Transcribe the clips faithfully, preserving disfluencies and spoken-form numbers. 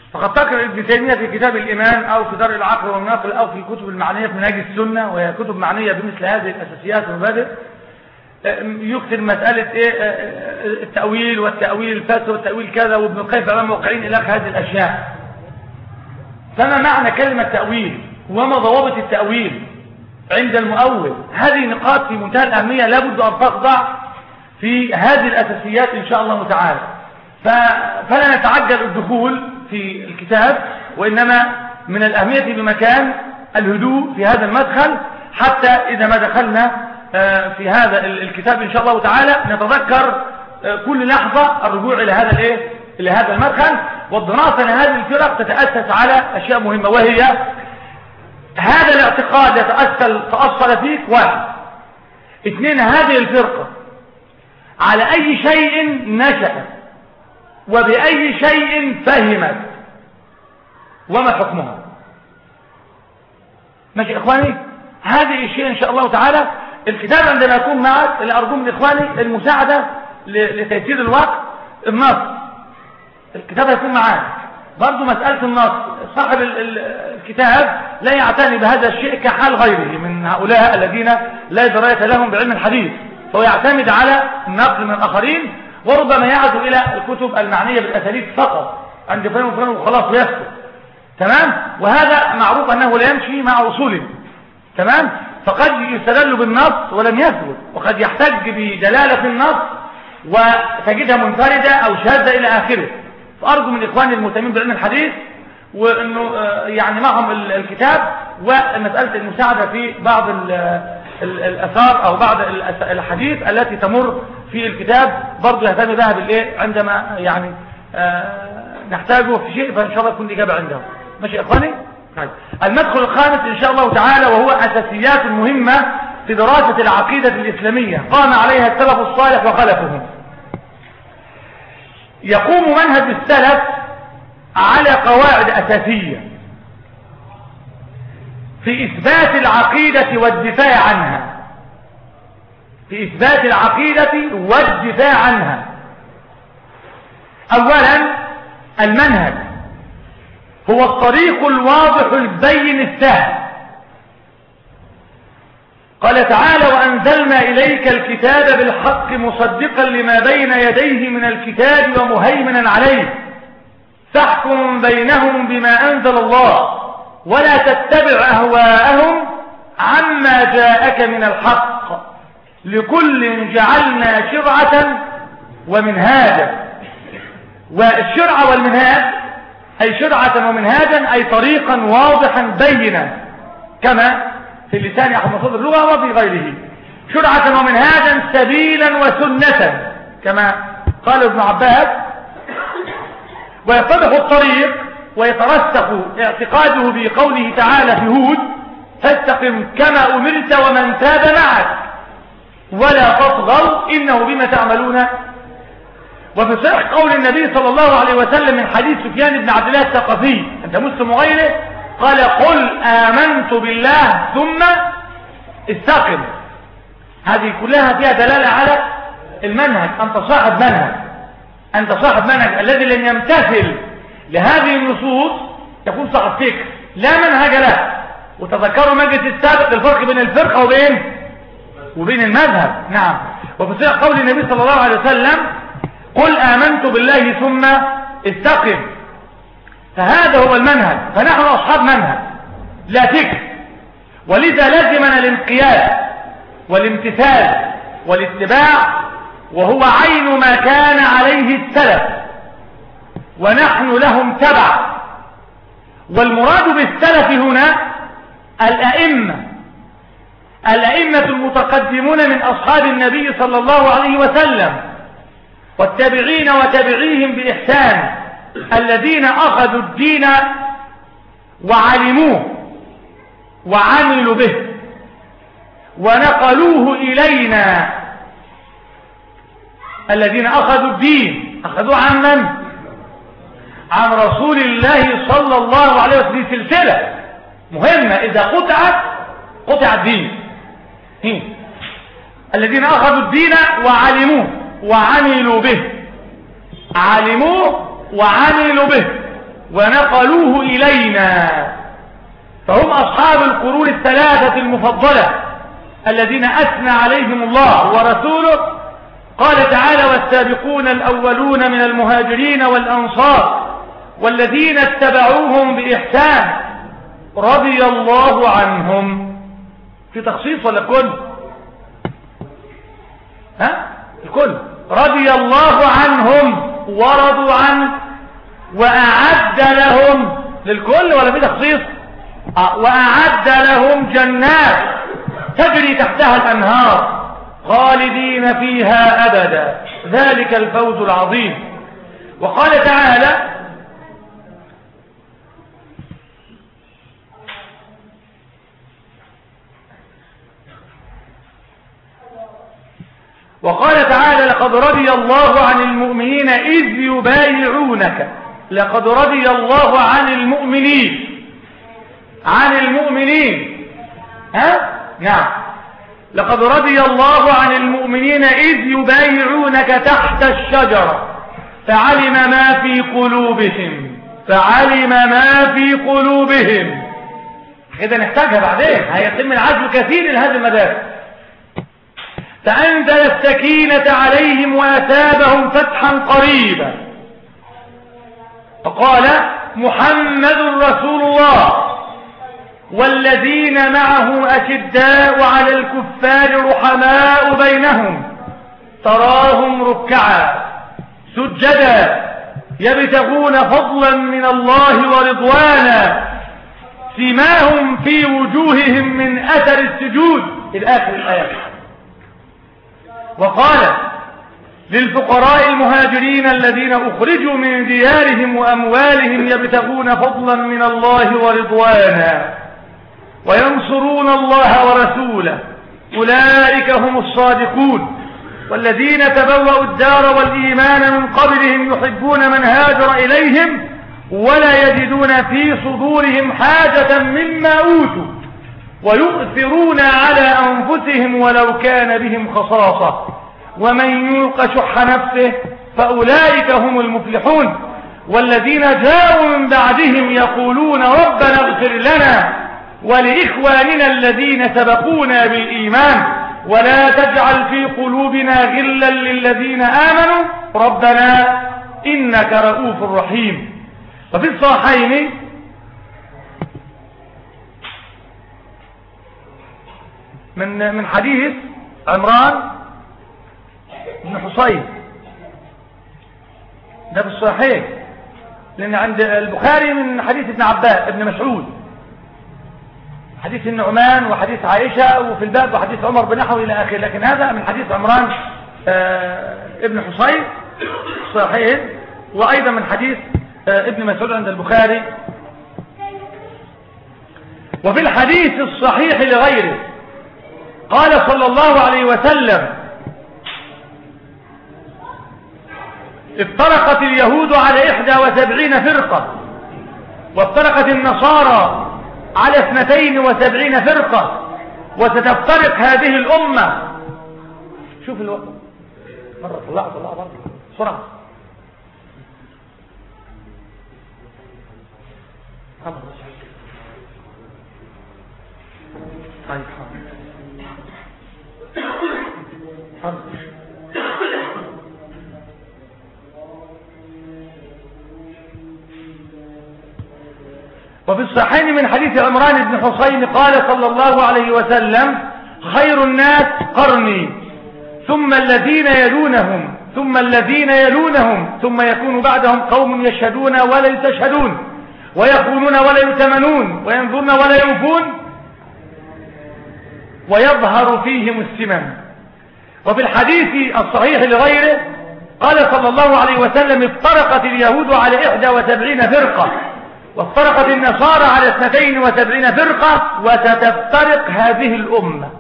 فقد ذكر ابن تيمية في كتاب الإيمان أو في درء العقل والنقل أو في الكتب المعنية في منهج السنة، وهي كتب معنية بمثل هذه الأساسيات والمبادئ، يكتب مسألة إيه التأويل والتأويل الفاسد والتأويل كذا، وابن القيم على موقعين إلى هذه الأشياء. فما معنى كلمة تأويل وما ضوابط التأويل عند المؤول؟ هذه نقاط في منتهى الأهمية لابد أن تخضع في هذه الأساسيات إن شاء الله تعالى. فلا نتعجل الدخول في الكتاب، وإنما من الأهمية بمكان الهدوء في هذا المدخل، حتى إذا ما دخلنا في هذا الكتاب إن شاء الله تعالى نتذكر كل لحظة الرجوع إلى هذا الإيه؟ إلى هذا المدخل. والدراسة لهذه الفرق تتأسس على أشياء مهمة، وهي هذا الاعتقاد يتأصل تأصل فيك، واحد. اثنين، هذه الفرقة على أي شيء نشأت وبأي شيء فهمت وما حكمها. ماشي إخواني؟ هذه الشيء إن شاء الله تعالى. الكتاب عندما يكون معك اللي أرجو من إخواني المساعدة لتيسير الوقت، النص الكتاب يكون معاك. برضو مسألة النص، صاحب الكتاب لا يعتني بهذا الشيء كحال غيره من هؤلاء الذين لا دراية لهم بعلم الحديث، فهو يعتمد على النقل من الآخرين، وربما يعزو إلى الكتب المعنية بالأساليب فقط عند فلان وفلان وخلاص ويسكت. تمام؟ وهذا معروف أنه لا يمشي مع أصوله. تمام؟ فقد يستدل بالنص ولم يثبت، وقد يحتج بدلالة النص وتجدها منفردة أو شاذة إلى آخره. فأرجو من إخواني المهتمين بعلم الحديث وأنه يعني معهم الكتاب ومسألة المساعدة في بعض الأثار أو بعض الحديث التي تمر في الكتاب، برضو يهتم بها بالإيه عندما يعني نحتاجه في شيء، فإن شاء الله تكون الإجابة عندهم. ماشي يا إخواني؟ طيب. المدخل الخامس إن شاء الله تعالى، وهو أساسيات مهمة في دراسة العقيدة الإسلامية قام عليها السلف الصالح وخلفهم. يقوم منهج السلف على قواعد أساسية في إثبات العقيدة والدفاع عنها، في إثبات العقيدة والدفاع عنها. أولا، المنهج هو الطريق الواضح البين السهل. قال تعالى: وأنزلنا إليك الكتاب بالحق مصدقا لما بين يديه من الكتاب ومهيمنا عليه فاحكم بينهم بما أنزل الله ولا تتبع أهواءهم عما جاءك من الحق لكل جعلنا شرعة ومنهاجا. والشرع والمنهاج أي شرعة ومنهاجا أي طريقا واضحا بينا، كما في اللسان أحد مصادر اللغة وفي غيره. شرعة ومنهاجا سبيلا وسنة، كما قال ابن عباس. ويتضح الطريق ويترسخ اعتقاده بقوله تعالى في هود: فاستقم كما أمرت ومن تاب معك ولا تطغوا إنه بما تعملون. وفي صحيح قول النبي صلى الله عليه وسلم من حديث سفيان بن عبد الله الثقفي عند مسلم وغيره قال: قل آمنت بالله ثم استقم. هذه كلها فيها دلالة على المنهج. أنت صاحب منهج، أنت صاحب منهج. الذي لم يمتثل لهذه النصوص يكون صاحب فكر لا منهج له. وتذكروا مجلس السابق الفرق بين الفرقة وبين وبين المذهب. نعم. وفي صحيح قول النبي صلى الله عليه وسلم: قل آمنت بالله ثم استقم. فهذا هو المنهج. فنحن أصحاب منهج لا فكر، ولذا لازمنا الانقياد والامتثال والاتباع، وهو عين ما كان عليه السلف ونحن لهم تبع. والمراد بالسلف هنا الأئمة، الأئمة المتقدمون من أصحاب النبي صلى الله عليه وسلم والتابعين وتابعيهم بإحسان، الذين أخذوا الدين وعلموه وعملوا به ونقلوه إلينا. الذين أخذوا الدين أخذوه عن من؟ عن رسول الله صلى الله عليه وسلم. سلسلة مهمة، إذا قطعت قطع الدين. الذين أخذوا الدين وعلموه وعملوا به، علموه وعملوا به ونقلوه إلينا، فهم أصحاب القرون الثلاثة المفضلة الذين أثنى عليهم الله ورسوله. قال تعالى: والسابقون الأولون من المهاجرين والأنصار والذين اتبعوهم بإحسان رضي الله عنهم. في تخصيص ولا كل؟ ها؟ الكل. رضي الله عنهم ورضوا عنه وأعد لهم، للكل ولا في تخصيص؟ آه. وأعد لهم جنات تجري تحتها الأنهار خالدين فيها أبدا، ذلك الفوز العظيم. وقال تعالى: وقال تعالى: لقد رضي الله عن المؤمنين إذ يبايعونك. لقد رضي الله عن المؤمنين، عن المؤمنين ها؟ نعم. لقد رضي الله عن المؤمنين إذ يبايعونك تحت الشجرة فعلم ما في قلوبهم، فعلم ما في قلوبهم. كده نحتاجها بعدين، هيتم العزل كثير لهذا المدارس. فأنزل السكينة عليهم وأثابهم فتحا قريبا. فقال: محمد رسول الله والذين معه أشداء على الكفار رحماء بينهم تراهم ركعا سجدا يبتغون فضلا من الله ورضوانا سيماهم في وجوههم من أثر السجود إلى آخر الآية. وقال: للفقراء المهاجرين الذين أخرجوا من ديارهم وأموالهم يبتغون فضلا من الله ورضوانا وينصرون الله ورسوله أولئك هم الصادقون. والذين تبوأوا الدار والإيمان من قبلهم يحبون من هاجر إليهم ولا يجدون في صدورهم حاجة مما أوتوا ويؤثرون على أنفسهم ولو كان بهم خصاصة ومن يوق شح نفسه فأولئك هم المفلحون. والذين جاءوا من بعدهم يقولون ربنا اغفر لنا ولإخواننا الذين سبقونا بالإيمان ولا تجعل في قلوبنا غلا للذين آمنوا ربنا إنك رؤوف رحيم. وفي الصحيحين من من حديث عمران بن حصين، ده في الصحيح، لأن عند البخاري من حديث ابن عباس ابن مسعود، حديث النعمان وحديث عائشة وفي الباب وحديث عمر بنحو إلى آخره، لكن هذا من حديث عمران آه ابن حصين صحيح، وأيضا من حديث آه ابن مسعود عند البخاري. وفي الحديث الصحيح لغيره قال صلى الله عليه وسلم: افترقت اليهود على إحدى وسبعين فرقة وافترقت النصارى على اثنتين وسبعين فرقة وستفترق هذه الأمة. شوف الوقت مرة طلع طلع مرة بسرعة. طيب حاضر. وفي الصحيحين من حديث عمران بن حصين قال صلى الله عليه وسلم: خير الناس قرني ثم الذين يلونهم ثم الذين يلونهم ثم يكون بعدهم قوم يشهدون ولا يستشهدون ويخونون ولا يؤتمنون وينظرون ولا يوفون ويظهر فيهم السمن. وفي الحديث الصحيح لغيره قال صلى الله عليه وسلم: افترقت اليهود على إحدى وسبعين فرقة وافترقت النصارى على اثنتين وسبعين فرقة وستفترق هذه الأمة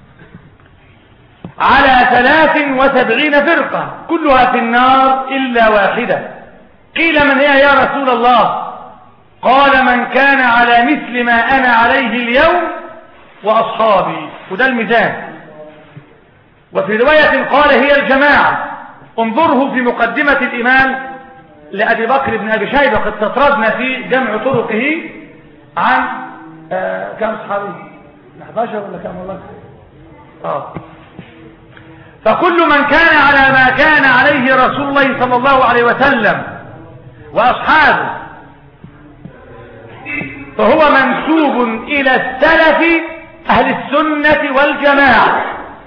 على ثلاث وسبعين فرقة كلها في النار إلا واحدة. قيل: من هي يا رسول الله؟ قال: من كان على مثل ما أنا عليه اليوم وأصحابي. وده الميزان. وفي رواية قال: هي الجماعة. انظره في مقدمة الإيمان لأبي بكر بن أبي شيبة قد تطردنا في جمع طرقه عن آه كم صحابي أحد عشر ولا كم والله آه. فكل من كان على ما كان عليه رسول الله صلى الله عليه وسلم وأصحابه فهو منسوب إلى السلف أهل السنة والجماعة.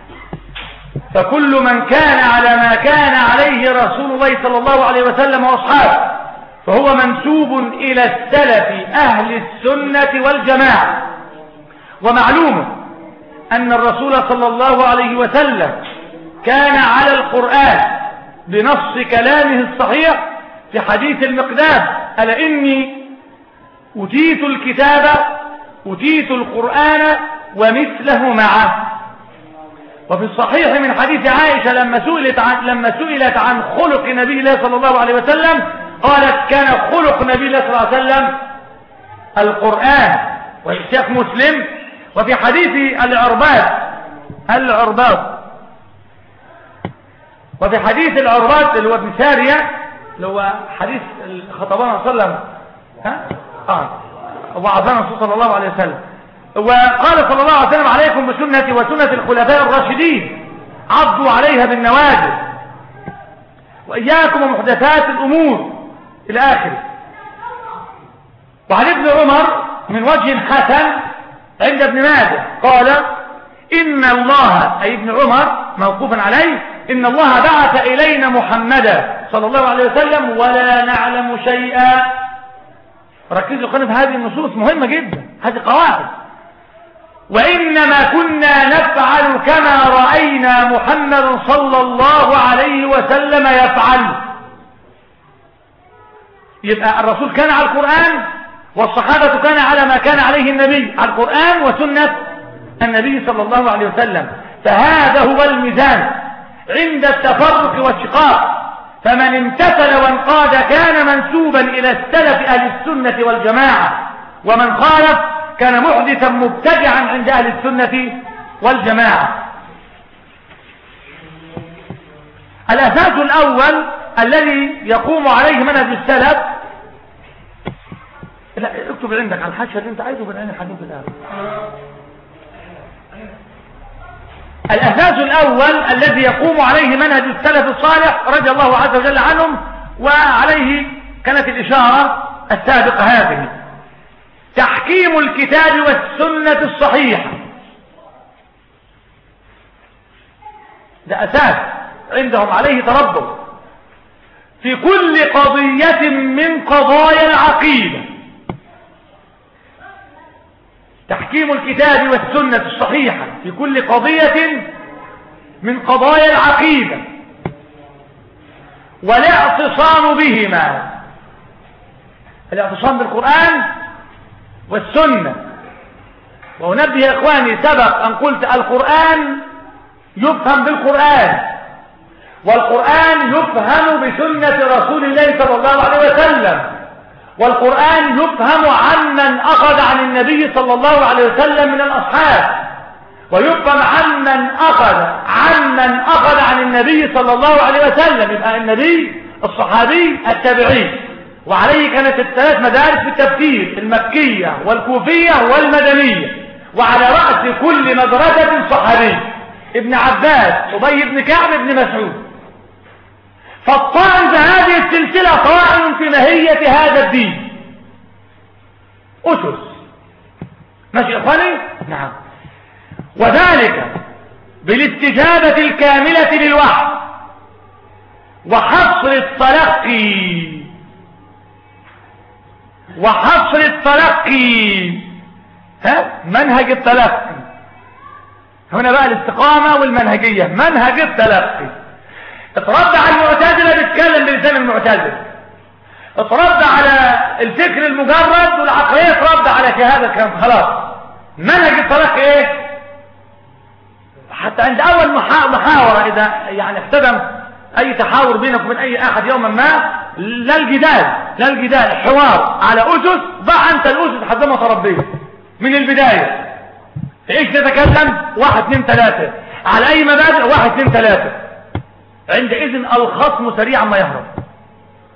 فكل من كان على ما كان عليه رسول الله صلى الله عليه وسلم وأصحابه فهو منسوب إلى السلف أهل السنة والجماعة. ومعلوم أن الرسول صلى الله عليه وسلم كان على القرآن بنص كلامه الصحيح في حديث المقداد: ألا إني أتيت الكتاب أتيت القرآن ومثله معه. وفي الصحيح من حديث عائشة لما سئلت عن, لما سئلت عن خلق نبي الله صلى الله عليه وسلم قالت: كان خلق نبي الله صلى الله عليه وسلم القرآن. والشيخ مسلم وفي حديث العرباط العرباط وفي حديث العرباط اللي هو ابن سارية اللي هو حديث خطبنا صلى الله عليه وسلم ها اه وعظنا الرسول صلى الله عليه وسلم وقال صلى الله عليه وسلم: عليكم بسنتي وسنة الخلفاء الراشدين عضوا عليها بالنواجذ وإياكم ومحدثات الأمور إلى آخره. وعن ابن عمر من وجه حسن عند ابن ماجه قال: إن الله أي ابن عمر موقوفا عليه إن الله بعث إلينا محمدا صلى الله عليه وسلم ولا نعلم شيئا. ركزوا قلنا في هذه النصوص مهمة جدا، هذه قواعد. وإنما كنا نفعل كما رأينا محمد صلى الله عليه وسلم يفعل. يبقى الرسول كان على القرآن والصحابة كان على ما كان عليه النبي، على القرآن وسنة النبي صلى الله عليه وسلم. فهذا هو الميزان عند التفرق والشقاق. فمن امتثل وانقاد كان منسوبا إلى السلف أهل السنة والجماعة، ومن خالف كان محدثا مبتدعا عند أهل السنة والجماعة. الأساس الأول الذي يقوم عليه منهج السلف، لا اكتب عندك على الحاشية اللي انت عايزه بالعين الحديث الآن. الأساس الأول الذي يقوم عليه منهج السلف الصالح رضي الله عز وجل عنهم، وعليه كانت الإشارة السابقة هذه: تحكيم الكتاب والسنة الصحيحة. ده أساس عندهم عليه تربط في كل قضية من قضايا العقيدة. تحكيم الكتاب والسنة الصحيحة في كل قضية من قضايا العقيدة، والاعتصام بهما، الاعتصام بالقرآن والسنة. وأنبه يا إخواني، سبق أن قلت القرآن يفهم بالقرآن، والقرآن يفهم بسنة رسول الله صلى الله عليه وسلم، والقرآن يفهم عمن أخذ عن النبي صلى الله عليه وسلم من الأصحاب، ويفهم عمن أخذ عمن أخذ عن النبي صلى الله عليه وسلم، يبقى النبي، الصحابي، التابعي. وعليه كانت الثلاث مدارس في التفسير: المكية والكوفية والمدنية. وعلى رأس كل مدرسة صحابي: ابن عباس، أبي بن كعب، ابن مسعود. فالطعن في هذه السلسلة طاعن في ماهية هذا الدين، أسس. ماشي يا إخواني؟ نعم. وذلك بالاستجابة الكاملة للوحي وحصر التلقي وحصر التلقي ها منهج التلقي. هنا بقى الاستقامة والمنهجية. منهج التلقي اترد على المعتزلة، بيتكلم بلسان المعتزلة. اترد على الفكر المجرد والعقلية، اترد على شهادة كلام. خلاص منهج التلقي ايه؟ حتى عند اول محاورة، اذا يعني احتدم اي تحاور بينك وبين اي احد يوما ما، لا الجدال لا الجدال حوار على اسس. ضع انت الاسس حتى ما تربيه من البداية. ايش تتكلم؟ واحد اثنين ثلاثة. على اي مبادئ؟ واحد اثنين ثلاثة. عندئذ الخصم سريعا ما يهرب.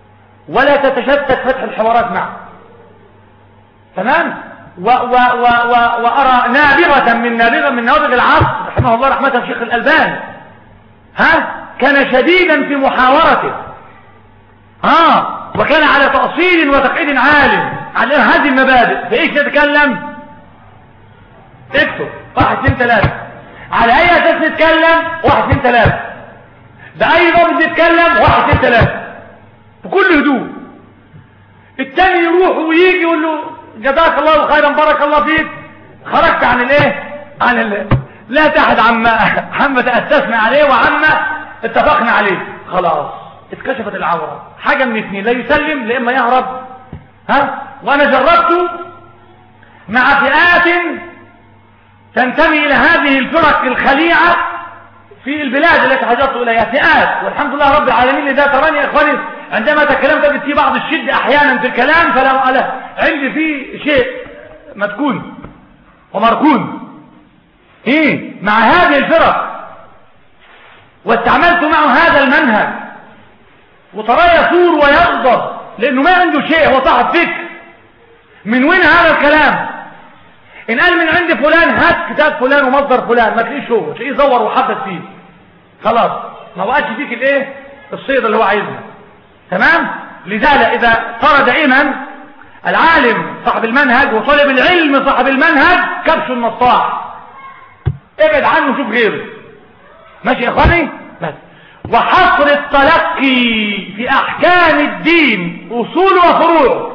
ولا تتشتت فتح الحوارات معه. تمام. و و و و وأرى نابغة من نابغة من نوابغ العصر رحمه الله رحمة الشيخ الألباني، ها، كان شديدا في محاورته، ها، وكان على تأصيل وتقعيد عالم على هذه المبادئ. فإيش نتكلم؟ اكتب واحد اثنين ثلاثة. على أي أساس نتكلم؟ واحد اثنين ثلاثة. بأي ضابط نتكلم؟ واحد اثنين ثلاثة، بكل هدوء. التاني يروح ويجي يقول له جزاك الله خيرا بارك الله فيك، خرجت عن الايه؟ عن ال... لا تحد عما عما تأسسنا عليه وعما اتفقنا عليه. خلاص اتكشفت العورة. حاجة من اثنين، لا يسلم لا اما يهرب. ها، وانا جربت مع فئات تنتمي الى هذه الفرق الخليعة في البلاد التي حاجرت اليها، فئات، والحمد لله رب العالمين. لذا تراني يا اخواني عندما تكلمت في بعض الشدة احيانا في الكلام فلا ألا عندي فيه شيء متكون ومركون ايه مع هذه الفرق، واستعملت معه هذا المنهج، وترى يثور ويغضب لانه ما عنده شيء، هو صاحب فكر. من وين هذا الكلام؟ ان قال من عند فلان هات كتاب فلان ومصدر فلان، ما تلاقيش هو تلاقيه زور وحدث فيه، خلاص ما بقاش فيك الايه الصيد اللي هو عايزها. تمام. لذلك اذا صار دائما العالم صاحب المنهج وطالب العلم صاحب المنهج كبش النصاح، ابعد عنه شوف غيره. ماشي يا اخواني؟ بس. وحصر التلقي في احكام الدين اصول وفروع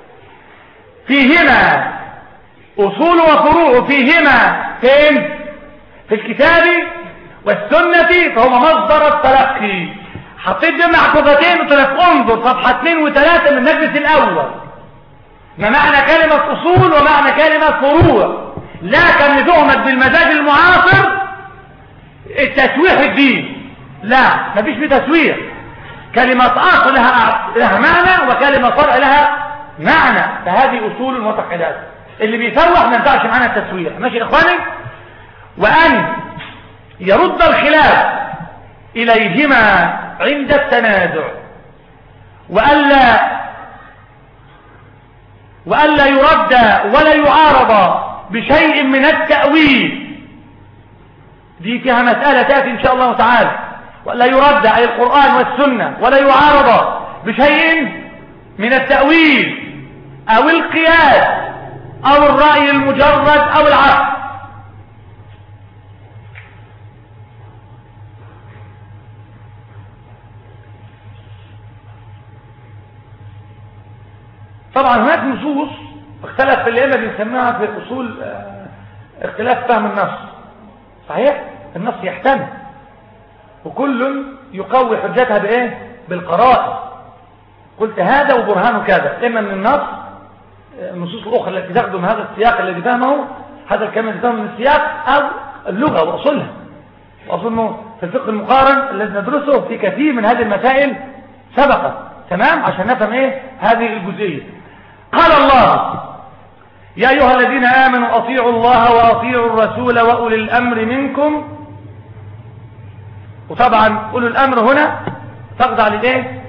فيهما اصول وفروع فيهما فين؟ في الكتاب والسنة، فهو مصدر التلقي. حطيت جمع كفتين وقلت لك انظر صفحة اثنين وثلاثة من المجلس الاول ما معنى كلمة اصول ومعنى كلمة فروع. لا كان تهمت بالمزاج المعاصر التسويح الدين، لا مفيش في تسويح. كلمة اصل لها لها معنى وكلمة فرع لها معنى، فهذه اصول وتقعيدات. اللي بيسوح ما ينفعش معنا التسويح. ماشي يا اخواني؟ وان يرد الخلاف اليهما عند التنازع، وألا وألا يرد ولا يعارض بشيء من التأويل. دي فيها مسألة تأتي إن شاء الله تعالى. وألا يرد أي القرآن والسنة ولا يعارض بشيء من التأويل أو القياس أو الرأي المجرد أو العقل. طبعا هناك نصوص اختلف في الائمه بنسميها في اصول اختلاف فهم النص. صحيح النص يحتمل وكل يقوي حجتها بايه؟ بالقرائن. قلت هذا وبرهانه كذا، اما من النص النصوص الاخرى التي تخدم هذا السياق الذي فهمه هذا الكلام الذي فهمه من السياق، او اللغه واصولها. واظن في الفقه المقارن الذي ندرسه في كثير من هذه المسائل سبق، تمام، عشان نفهم ايه هذه الجزئيه. قال الله يا أيها الذين آمنوا أطيعوا الله وأطيعوا الرسول وأولي الأمر منكم. وطبعا أولي الأمر هنا تخضع لإيه؟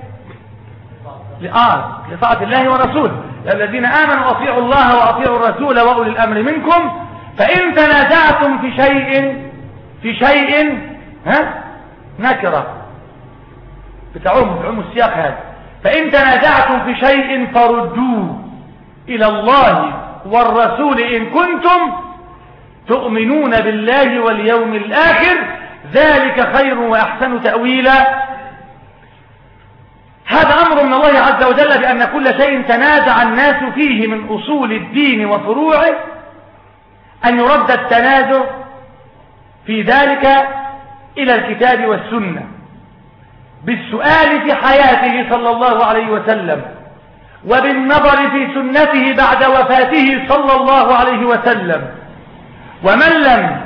لآه لطاعة الله ورسوله. يا الذين آمنوا أطيعوا الله وأطيعوا الرسول وأولي الأمر منكم فإن تنازعتم في شيء في شيء ها نكرة بتعم تعم السياق هذا. فإن تنازعتم في شيء فردوه إلى الله والرسول إن كنتم تؤمنون بالله واليوم الآخر ذلك خير وأحسن تأويلا. هذا أمر من الله عز وجل بأن كل شيء تنازع الناس فيه من أصول الدين وفروعه أن يرد التنازع في ذلك إلى الكتاب والسنة بالسؤال في حياته صلى الله عليه وسلم وبالنظر في سنته بعد وفاته صلى الله عليه وسلم. ومن لم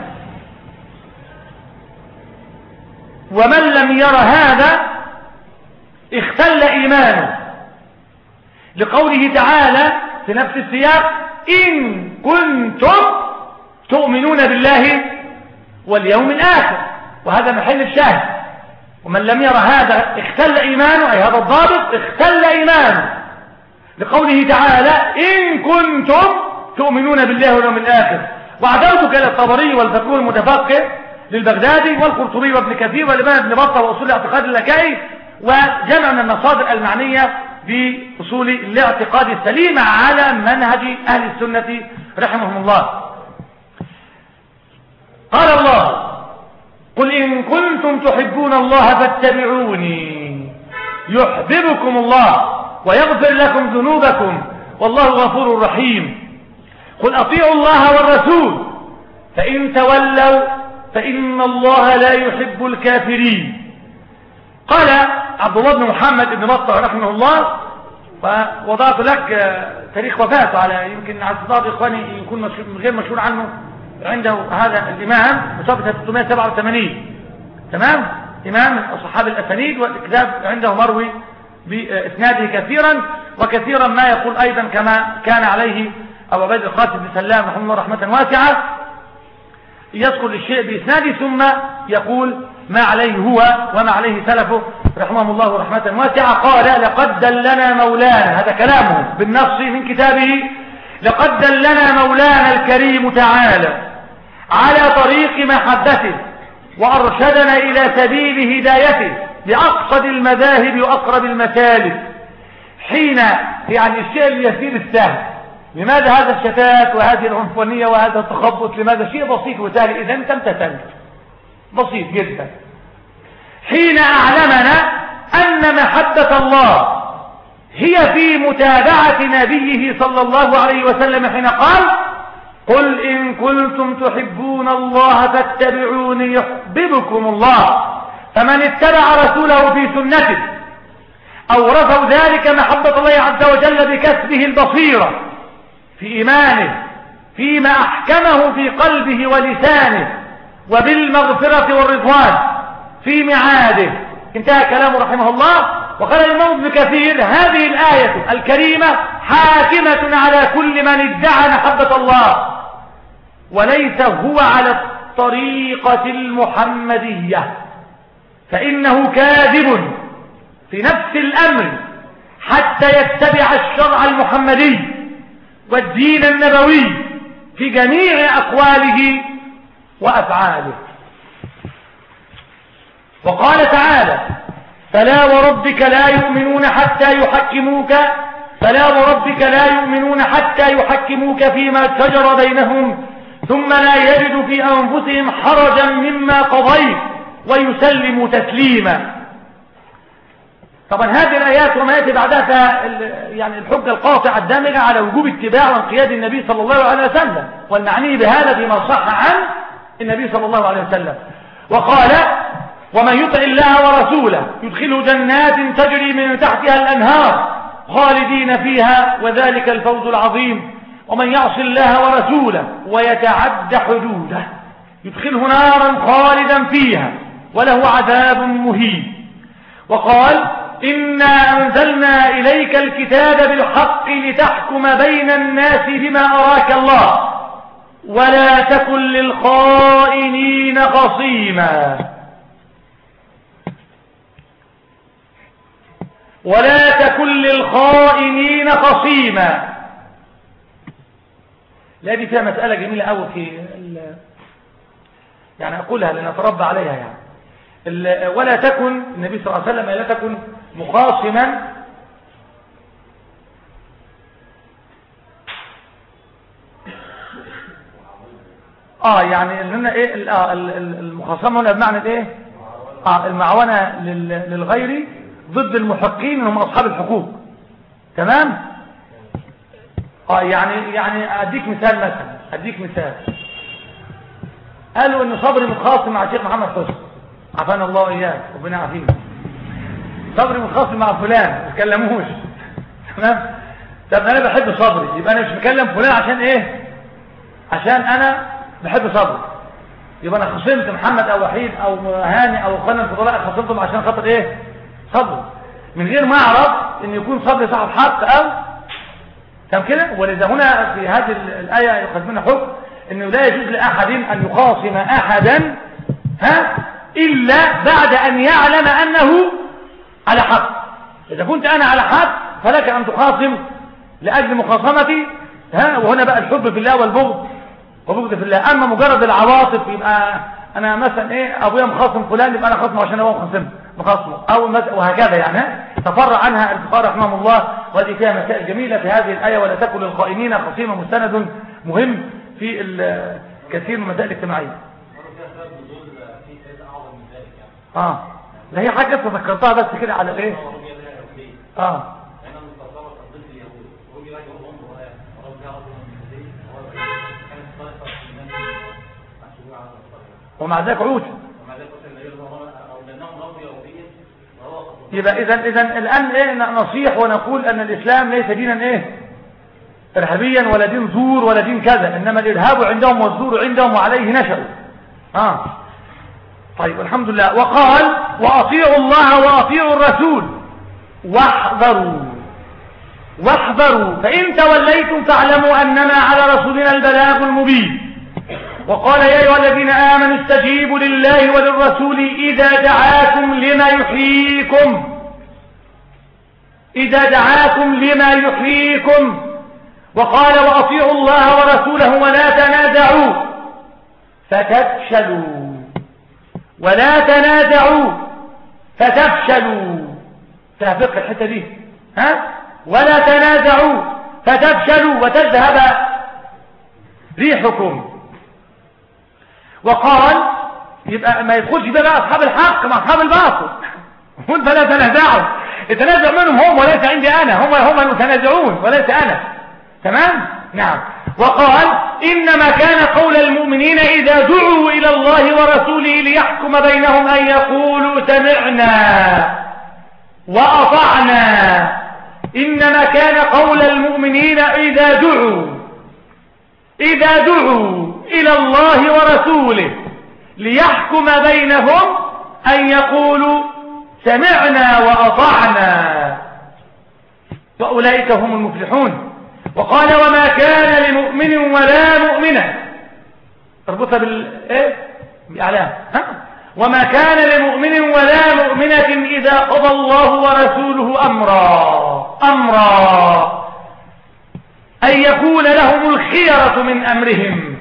ومن لم ير هذا اختل إيمانه، لقوله تعالى في نفس السياق إن كنتم تؤمنون بالله واليوم الآخر، وهذا محل الشاهد. ومن لم يرى هذا اختل إيمانه، أي هذا الضابط اختل إيمانه، لقوله تعالى إن كنتم تؤمنون بالله واليوم الآخر. وعدوتك إلى الطبري والفقيه المتفقه للبغدادي والقرطبي وابن كثير والإمام ابن بطة وأصول الاعتقاد اللكائي، وجمع من المصادر المعنية بأصول الاعتقاد السليم على منهج أهل السنة رحمهم الله. قال الله قل إن كنتم تحبون الله فاتبعوني يحببكم الله ويغفر لكم ذنوبكم والله غفور رحيم. قل أطيعوا الله والرسول فإن تولوا فإن الله لا يحب الكافرين. قال عبد الله بن محمد بن بطة رحمه الله، ووضعت لك تاريخ وفاته على يمكن على بعض إخواني يكون غير مشهور عنه، عنده هذا الإمام بصفحة ستمائة وسبعة وثمانين، تمام، إمام أصحاب الأسانيد، والكتاب عنده مروي بإسناده كثيرا، وكثيرا ما يقول أيضا كما كان عليه أبو عبيد القاسم بن سلام رحمه الله رحمة واسعة، يذكر الشيء بإسناده ثم يقول ما عليه هو وما عليه سلفه رحمه الله رحمة واسعة. قال لقد دلنا مولانا، هذا كلامه بالنص من كتابه، لقد دلنا مولانا الكريم تعالى على طريق محبته وأرشدنا إلى سبيل هدايته بأقصد المذاهب وأقرب المسالك، حين يعني الشيء اليسير السهل. لماذا هذا الشتات وهذه العنفوانية وهذا التخبط؟ لماذا؟ شيء بسيط وتالي إذا أنت امتثلت، بسيط جدا. حين أعلمنا أن محبة الله هي في متابعة نبيه صلى الله عليه وسلم حين قال قل إن كنتم تحبون الله فاتبعوني يحببكم الله. فمن اتبع رسوله في سنته أورثه ذلك محبة الله عز وجل بكسبه البصيرة في إيمانه فيما أحكمه في قلبه ولسانه، وبالمغفرة والرضوان في معاده. انتهى كلامه رحمه الله. وقال الإمام ابن كثير هذه الآية الكريمة حاكمة على كل من ادعى محبة الله وليس هو على الطريقة المحمدية، فإنه كاذب في نفس الأمر حتى يتبع الشرع المحمدي والدين النبوي في جميع أقواله وأفعاله. وقال تعالى فلا وربك لا يؤمنون حتى يحكموك فلا وربك لا يؤمنون حتى يحكموك فيما شجر بينهم ثم لا يجدوا في أنفسهم حرجا مما قضيت ويسلموا تسليما. طبعا هذه الآيات وما يأتي بعدها يعني الحجة القاطعة الدامغة على وجوب اتباع وانقياد النبي صلى الله عليه وسلم، والمعني بهذا فيما صح عن النبي صلى الله عليه وسلم. وقال ومن يطع الله ورسوله يدخله جنات تجري من تحتها الأنهار خالدين فيها وذلك الفوز العظيم. ومن يعص الله ورسوله ويتعد حدوده يدخله نارا خالدا فيها وله عذاب مهين. وقال إنا أنزلنا إليك الكتاب بالحق لتحكم بين الناس بما أراك الله ولا تكن للخائنين خصيما ولا تكن للخائنين خصيما. لا دي فيها مسألة جميلة أوي في يعني أقولها لنتربى عليها يعني. ولا تكن النبي صلى الله عليه وسلم لا تكن مخاصما اه يعني هنا ايه المخاصمه هنا بمعنى ايه اه المعاونه للغير ضد المحقين هم اصحاب الحقوق، تمام. اه يعني يعني اديك مثال مثلا اديك مثال قالوا ان صبري متخاصم مع الشيخ محمد حسن عافانا الله اياه ربنا يعافيه، صبري متخاصم مع فلان ما تكلموش، تمام. طب انا بحب صبري يبقى انا مش بكلم فلان عشان ايه؟ عشان انا بحب صبري، يبقى انا خصمت محمد او وحيد او هاني او قناه الفضلاء خصمتهم عشان خاطر ايه؟ صبري، من غير ما اعرف ان يكون صبري صاحب حق او تمام كده. ولذا هنا في هذه الايه يؤخذ منها حكم انه لا يجوز لاحد ان يخاصم احدا ها إلا بعد أن يعلم أنه على حق. إذا كنت أنا على حق فلك أن تخاصم لأجل مخاصمتي، ها، وهنا بقى الحب في الله والبغض وبغض في الله. أما مجرد العواطف يبقى أنا مثلا إيه أبويا مخاصم فلان يبقى أنا خاصمه عشان هو مخاصم مخاصمه أو وهكذا يعني. تفرع عنها الفقهاء رحمهم الله، وهذه فيها مسائل جميلة في هذه الآية. ولا تكن للخائنين خصيما مستند مهم في كثير من المسائل الاجتماعية. اه ده هي حاجة تذكرتها بس كده على الايه. اه ومع ذلك عود. يبقى اذا اذا الان ايه نصيح ونقول ان الاسلام ليس دينا ايه ارهابيا ولا دين زور ولا دين كذا، انما الارهاب عندهم والزور عندهم وعليه نشأوا. اه طيب الحمد لله. وقال واطيعوا الله واطيعوا الرسول واحذروا واحذروا فان توليتم فاعلموا انما على رسولنا البلاغ المبين. وقال يا ايها الذين امنوا استجيبوا لله وللرسول اذا دعاكم لما يحييكم اذا دعاكم لما يحييكم. وقال واطيعوا الله ورسوله ولا تنازعوا فتفشلوا ولا تنازعوا فتفشلوا. تفق الحته دي ها ولا تنازعوا فتفشلوا وتذهب ريحكم. وقال يبقى ما يدخلش بقى اصحاب الحق مع اصحاب الباطل. قل فلا تنازعوا، التنازع منهم هم وليس عندي انا، هم هم المتنازعون وليس انا. تمام نعم. وقال انما كان قول المؤمنين اذا دعوا الى الله ورسوله ليحكم بينهم ان يقولوا سمعنا واطعنا. انما كان قول المؤمنين اذا دعوا اذا دعوا الى الله ورسوله ليحكم بينهم ان يقولوا سمعنا واطعنا واولئك هم المفلحون. وقال وما كان لمؤمن ولا مؤمنة، اربطها بالايه بالاعلام، ها وما كان لمؤمن ولا مؤمنة اذا قضى الله ورسوله امرا امرا ان يكون لهم الخيرة من امرهم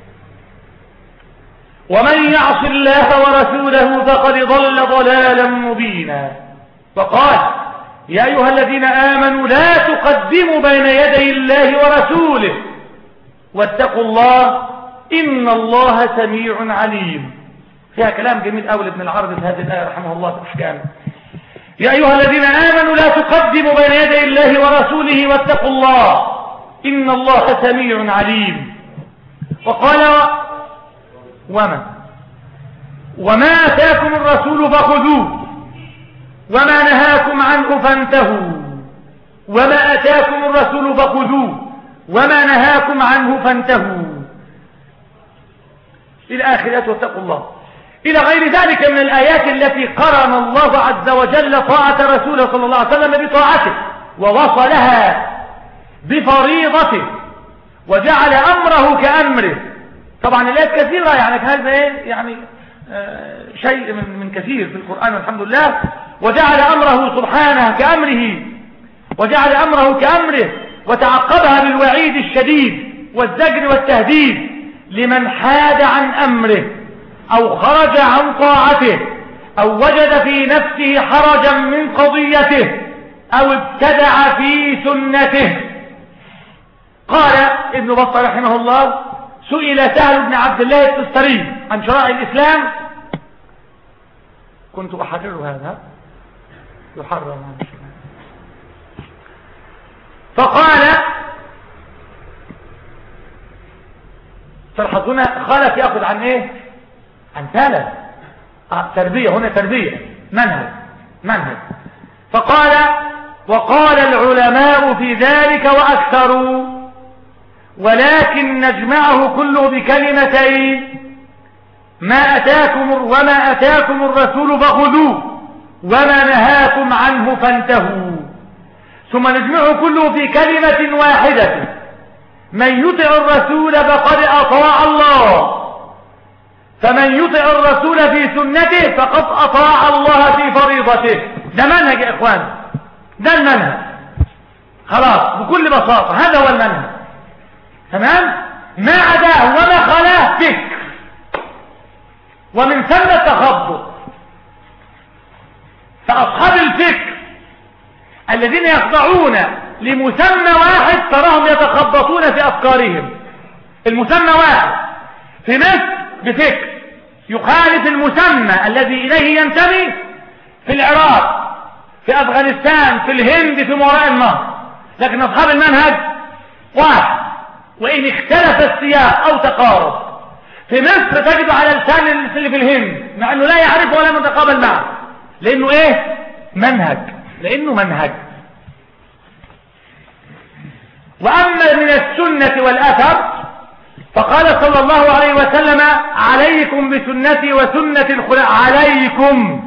ومن يعص الله ورسوله فقد ضل ضلالا مبينا. وقال يا أيها الذين آمنوا لا تقدموا بين يدي الله ورسوله واتقوا الله إن الله سميع عليم. فيها كلام جميل أول ابن العربي في هذه الآية رحمه الله في أحكامه. يا أيها الذين آمنوا لا تقدموا بين يدي الله ورسوله واتقوا الله إن الله سميع عليم. وقال وما وما آتاكم الرسول فخذوه وما نهاكم عنه فانتهوا وما آتاكم الرسول فخذوه وما نهاكم عنه فانتهوا إلى آخر واتقوا الله إلى غير ذلك من الآيات التي قرن الله عز وجل طاعة رسوله صلى الله عليه وسلم بطاعته ووصلها بفريضته وجعل أمره كأمره. طبعا الآيات كثيرة يعني هذا إيه يعني آه شيء من, من كثير في القرآن والحمد لله. وجعل أمره سبحانه كأمره وجعل أمره كأمره وتعقبها بالوعيد الشديد والزجر والتهديد لمن حاد عن أمره أو خرج عن طاعته أو وجد في نفسه حرجا من قضيته أو ابتدع في سنته. قال ابن بطة رحمه الله سئل سهل بن عبد الله التستري عن شرائع الإسلام، كنت أحرر هذا يحرر فقال تلحظون خالف يأخذ عن ايه عن ثالث آه تربية، هنا تربية منهج منهج فقال وقال العلماء في ذلك وأكثروا ولكن نجمعه كله بكلمتين ما أتاكم وما أتاكم الرسول فخذوه وما نهاكم عنه فانتهوا، ثم نجمعه كله في كلمة واحدة من يطع الرسول فقد أطاع الله فمن يطع الرسول في سنته فقد أطاع الله في فريضته. ده منهج يا إخوان، ده المنهج خلاص بكل بساطة، هذا هو المنهج. تمام؟ ما عداه وما خلاه فكر، ومن ثم التخبط. فأصحاب الفكر الذين يخضعون لمسمى واحد تراهم يتخبطون في أفكارهم. المسمى واحد في مصر بفكر يخالف المسمى الذي إليه ينتمي في العراق، في أفغانستان، في الهند، في وراء النهر. لكن أصحاب المنهج واحد، وإن اختلف السياق أو تقارب. في مصر تجد على لسان اللي في الهند مع أنه لا يعرف ولا متقابل معه، لأنه إيه؟ منهج، لأنه منهج. وأما من السنة والأثر فقال صلى الله عليه وسلم: عليكم بسنتي وسنة الخلفاء عليكم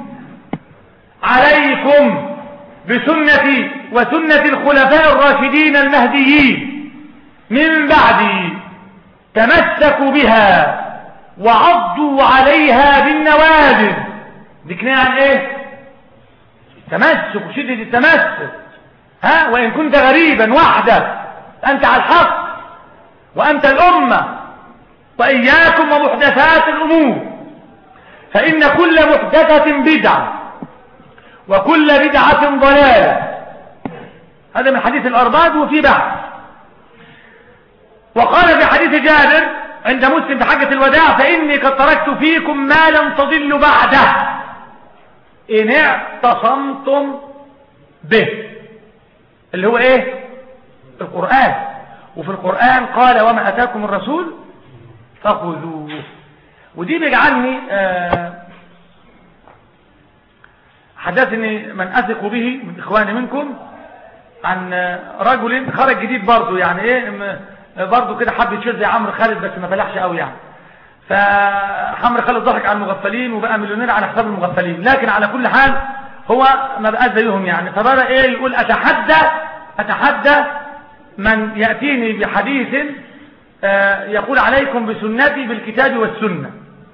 عليكم بسنتي وسنة الخلفاء الراشدين المهديين من بعدي، تمسكوا بها وعضوا عليها بالنواجذ. ذكرنا عن ايه؟ تمسك وشدة التمسك. ها؟ وإن كنت غريبا وحدك أنت على الحق وأنت الأمة. وإياكم ومحدثات الأمور، فإن كل محدثة بدعة وكل بدعة ضلالة. هذا من حديث الأرباد وفي بعض. وقال في حديث جابر عند مسلم في حجة الوداع: فإني قد تركت فيكم ما لم تضلوا بعده إن اعتصمتم به، اللي هو إيه؟ القرآن. وفي القرآن قال: وما أتاكم الرسول فخذوه. ودي بيجعلني آه حدثني من أثق به من إخواني منكم عن رجل خرج جديد برضو، يعني إيه برضو كده حب يشير زي عمرو خالد بس ما فلحش قوي يعني. فعمرو خالد ضحك على المغفلين وبقى مليونير على حساب المغفلين، لكن على كل حال هو ما بقى زيهم يعني. فبدأ إيه يقول: أتحدى أتحدى من يأتيني بحديث آه يقول عليكم بسنتي بالكتاب والسنة.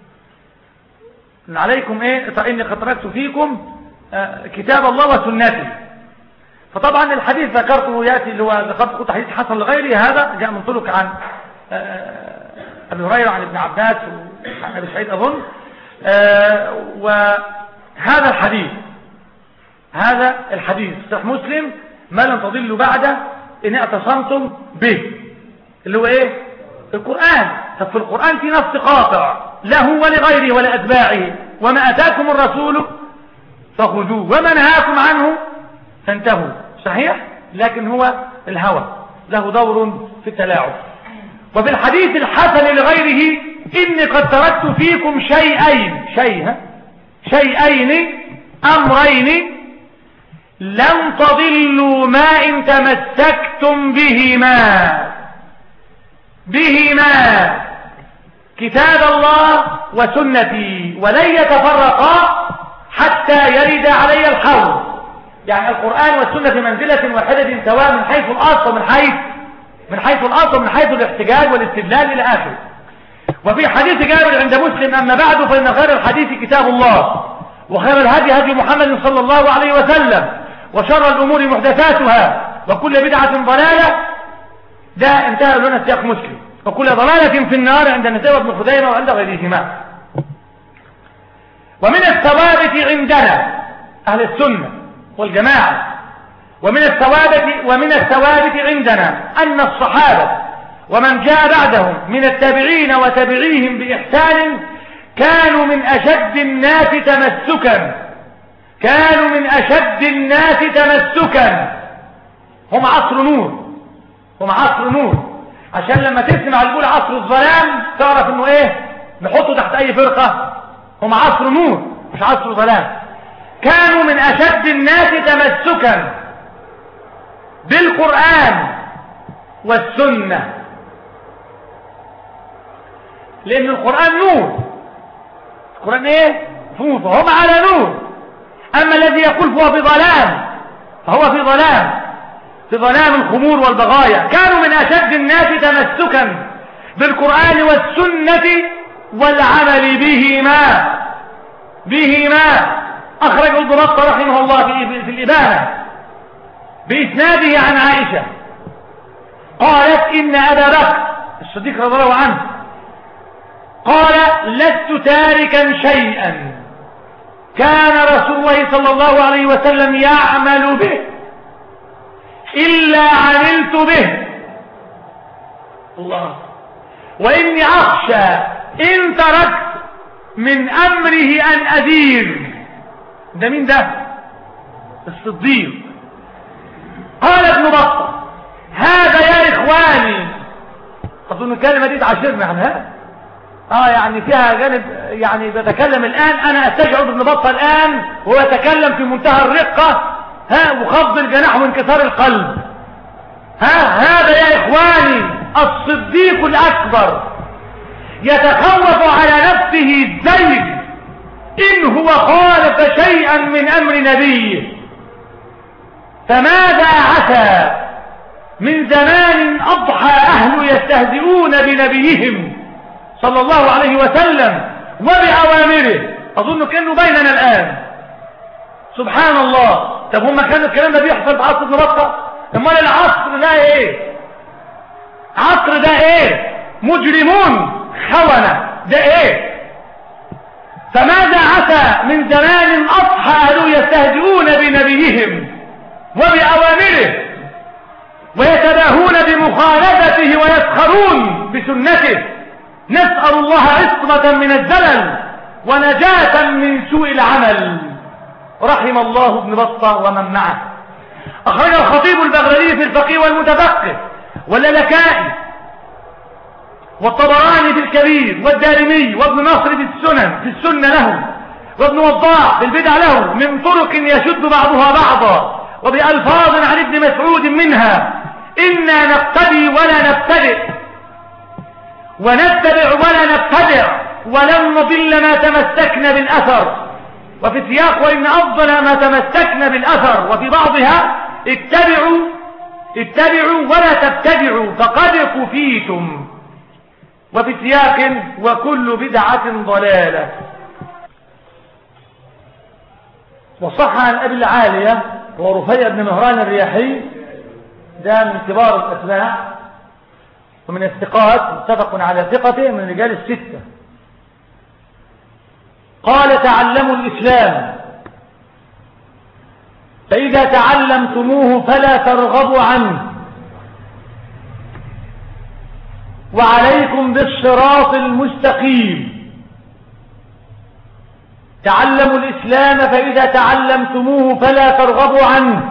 عليكم إيه؟ فإني قد تركت فيكم آه كتاب الله وسنتي. فطبعا الحديث ذكرته يأتي اللي هو ذكرت حديث حسن لغيره، هذا جاء من طرق عن آه أبي هريرة عن ابن عباس وعن أبي سعيد أظن. آه وهذا الحديث هذا الحديث صحيح مسلم: ما لم تضلوا بعده إن اعتصمتم به، اللي هو إيه؟ القرآن. طب في القرآن في نص قاطع له ولغيره ولأتباعه: وما أتاكم الرسول فخذوه وما نهاكم عنه فانتهوا. صحيح؟ لكن هو الهوى له دور في التلاعب. وفي الحديث الحسن لغيره: إني قد تركت فيكم شيئين شيء شيئين أمرين لن تضلوا ما إن تمسكتم بهما بهما كتاب الله وسنتي، ولن يتفرقا حتى يرد علي الحوض. يعني القرآن والسنة في منزلة واحدة سواء من حيث الأصل ومن حيث من حيث الأصل ومن حيث الاحتجاج والاستدلال إلى آخره. وفي حديث جابر عند مسلم: أما بعد فإن خير الحديث كتاب الله، وخير الهدي هدي محمد صلى الله عليه وسلم، وشر الأمور محدثاتها، وكل بدعة ضلالة. ده انتهى لنا سياق مسلم. وكل ضلالة في النار عند النساء وابن خزيمة وعند غيرهما. ومن الثوابت عندنا أهل السنة والجماعة ومن الثوابت ومن الثوابت عندنا أن الصحابة ومن جاء بعدهم من التابعين وتابعيهم بإحسان كانوا من أشد الناس تمسكا كانوا من أشد الناس تمسكا هم عصر نور هم عصر نور عشان لما تسمع يقول عصر الظلام تعرف انه ايه نحطه تحت اي فرقة. هم عصر نور مش عصر ظلام. كانوا من أشد الناس تمسكا بالقرآن والسنة، لأن القرآن نور. القرآن ايه نور فهم على نور. أما الذي يقول فهو في ظلام فهو في ظلام في ظلام الخمور والبغايا. كانوا من أشد الناس تمسكا بالقرآن والسنة والعمل بهما بهما أخرجه ابن بطة رحمه الله في الإبانة بإسناده عن عائشة قالت إن أبا بكر الصديق رضي الله عنه قال لست تاركا شيئا كان رسول الله صلى الله عليه وسلم يعمل به إلا عملت به الله وإني أخشى إن تركت من أمره أن أدير. ده مين ده؟ الصديق. قال ابن بطة هذا يا إخواني أظن الكلمة دي تعشرنا عنها اه يعني فيها جانب يعني بتكلم الآن أنا أستشعر ابن بطة الآن وهو يتكلم في منتهى الرقة ها وخفض الجناح وانكسار القلب. ها هذا يا إخواني الصديق الأكبر يتخوف على نفسه الزيغ إن هو خالف شيئا من أمر نبيه. فماذا عسى من زمان أضحى أهل يستهزئون بنبيهم صلى الله عليه وسلم وبأوامره. أظن كأنه بيننا الآن سبحان الله. طب هم كانوا الكلام ده بيحصل في عصر ابن بطة؟ امال العصر ده ايه؟ عصر ده ايه؟ مجرمون خونة ده ايه؟ فماذا عسى من زمان أضحى أهل يستهزئون بنبيهم وبأوامره ويتباهون بمخالفته ويسخرون بسنته. نسأل الله عصمة من الزلل ونجاة من سوء العمل. رحم الله ابن بطة ومن معه. أخرج الخطيب البغدادي في الفقيه والمتفقه واللالكائي والطبراني في الكبير والدارمي وابن نصر في السنن في السنة له وابن وضاح في البدع له من طرق يشد بعضها بعضا وبألفاظ عن ابن مسعود منها إنا نقتدي ولا نبتدئ ونتبع ولا نبتدع ولن نضل ما تمسكنا بالأثر. وفي السياق وإن أفضل ما تمسكنا بالأثر وفي بعضها اتبعوا اتبعوا ولا تبتدعوا فقد كفيتم. وفي سياق وكل بدعة ضلالة. وصح عن أبي العالية ورفيع بن مهران الرياحي ده من كبار الأسماء ومن الثقات متفق على ثقته من رجال الستة قال تعلموا الإسلام فإذا تعلمتموه فلا ترغبوا عنه وعليكم بالصراط المستقيم. تعلموا الإسلام فإذا تعلمتموه فلا ترغبوا عنه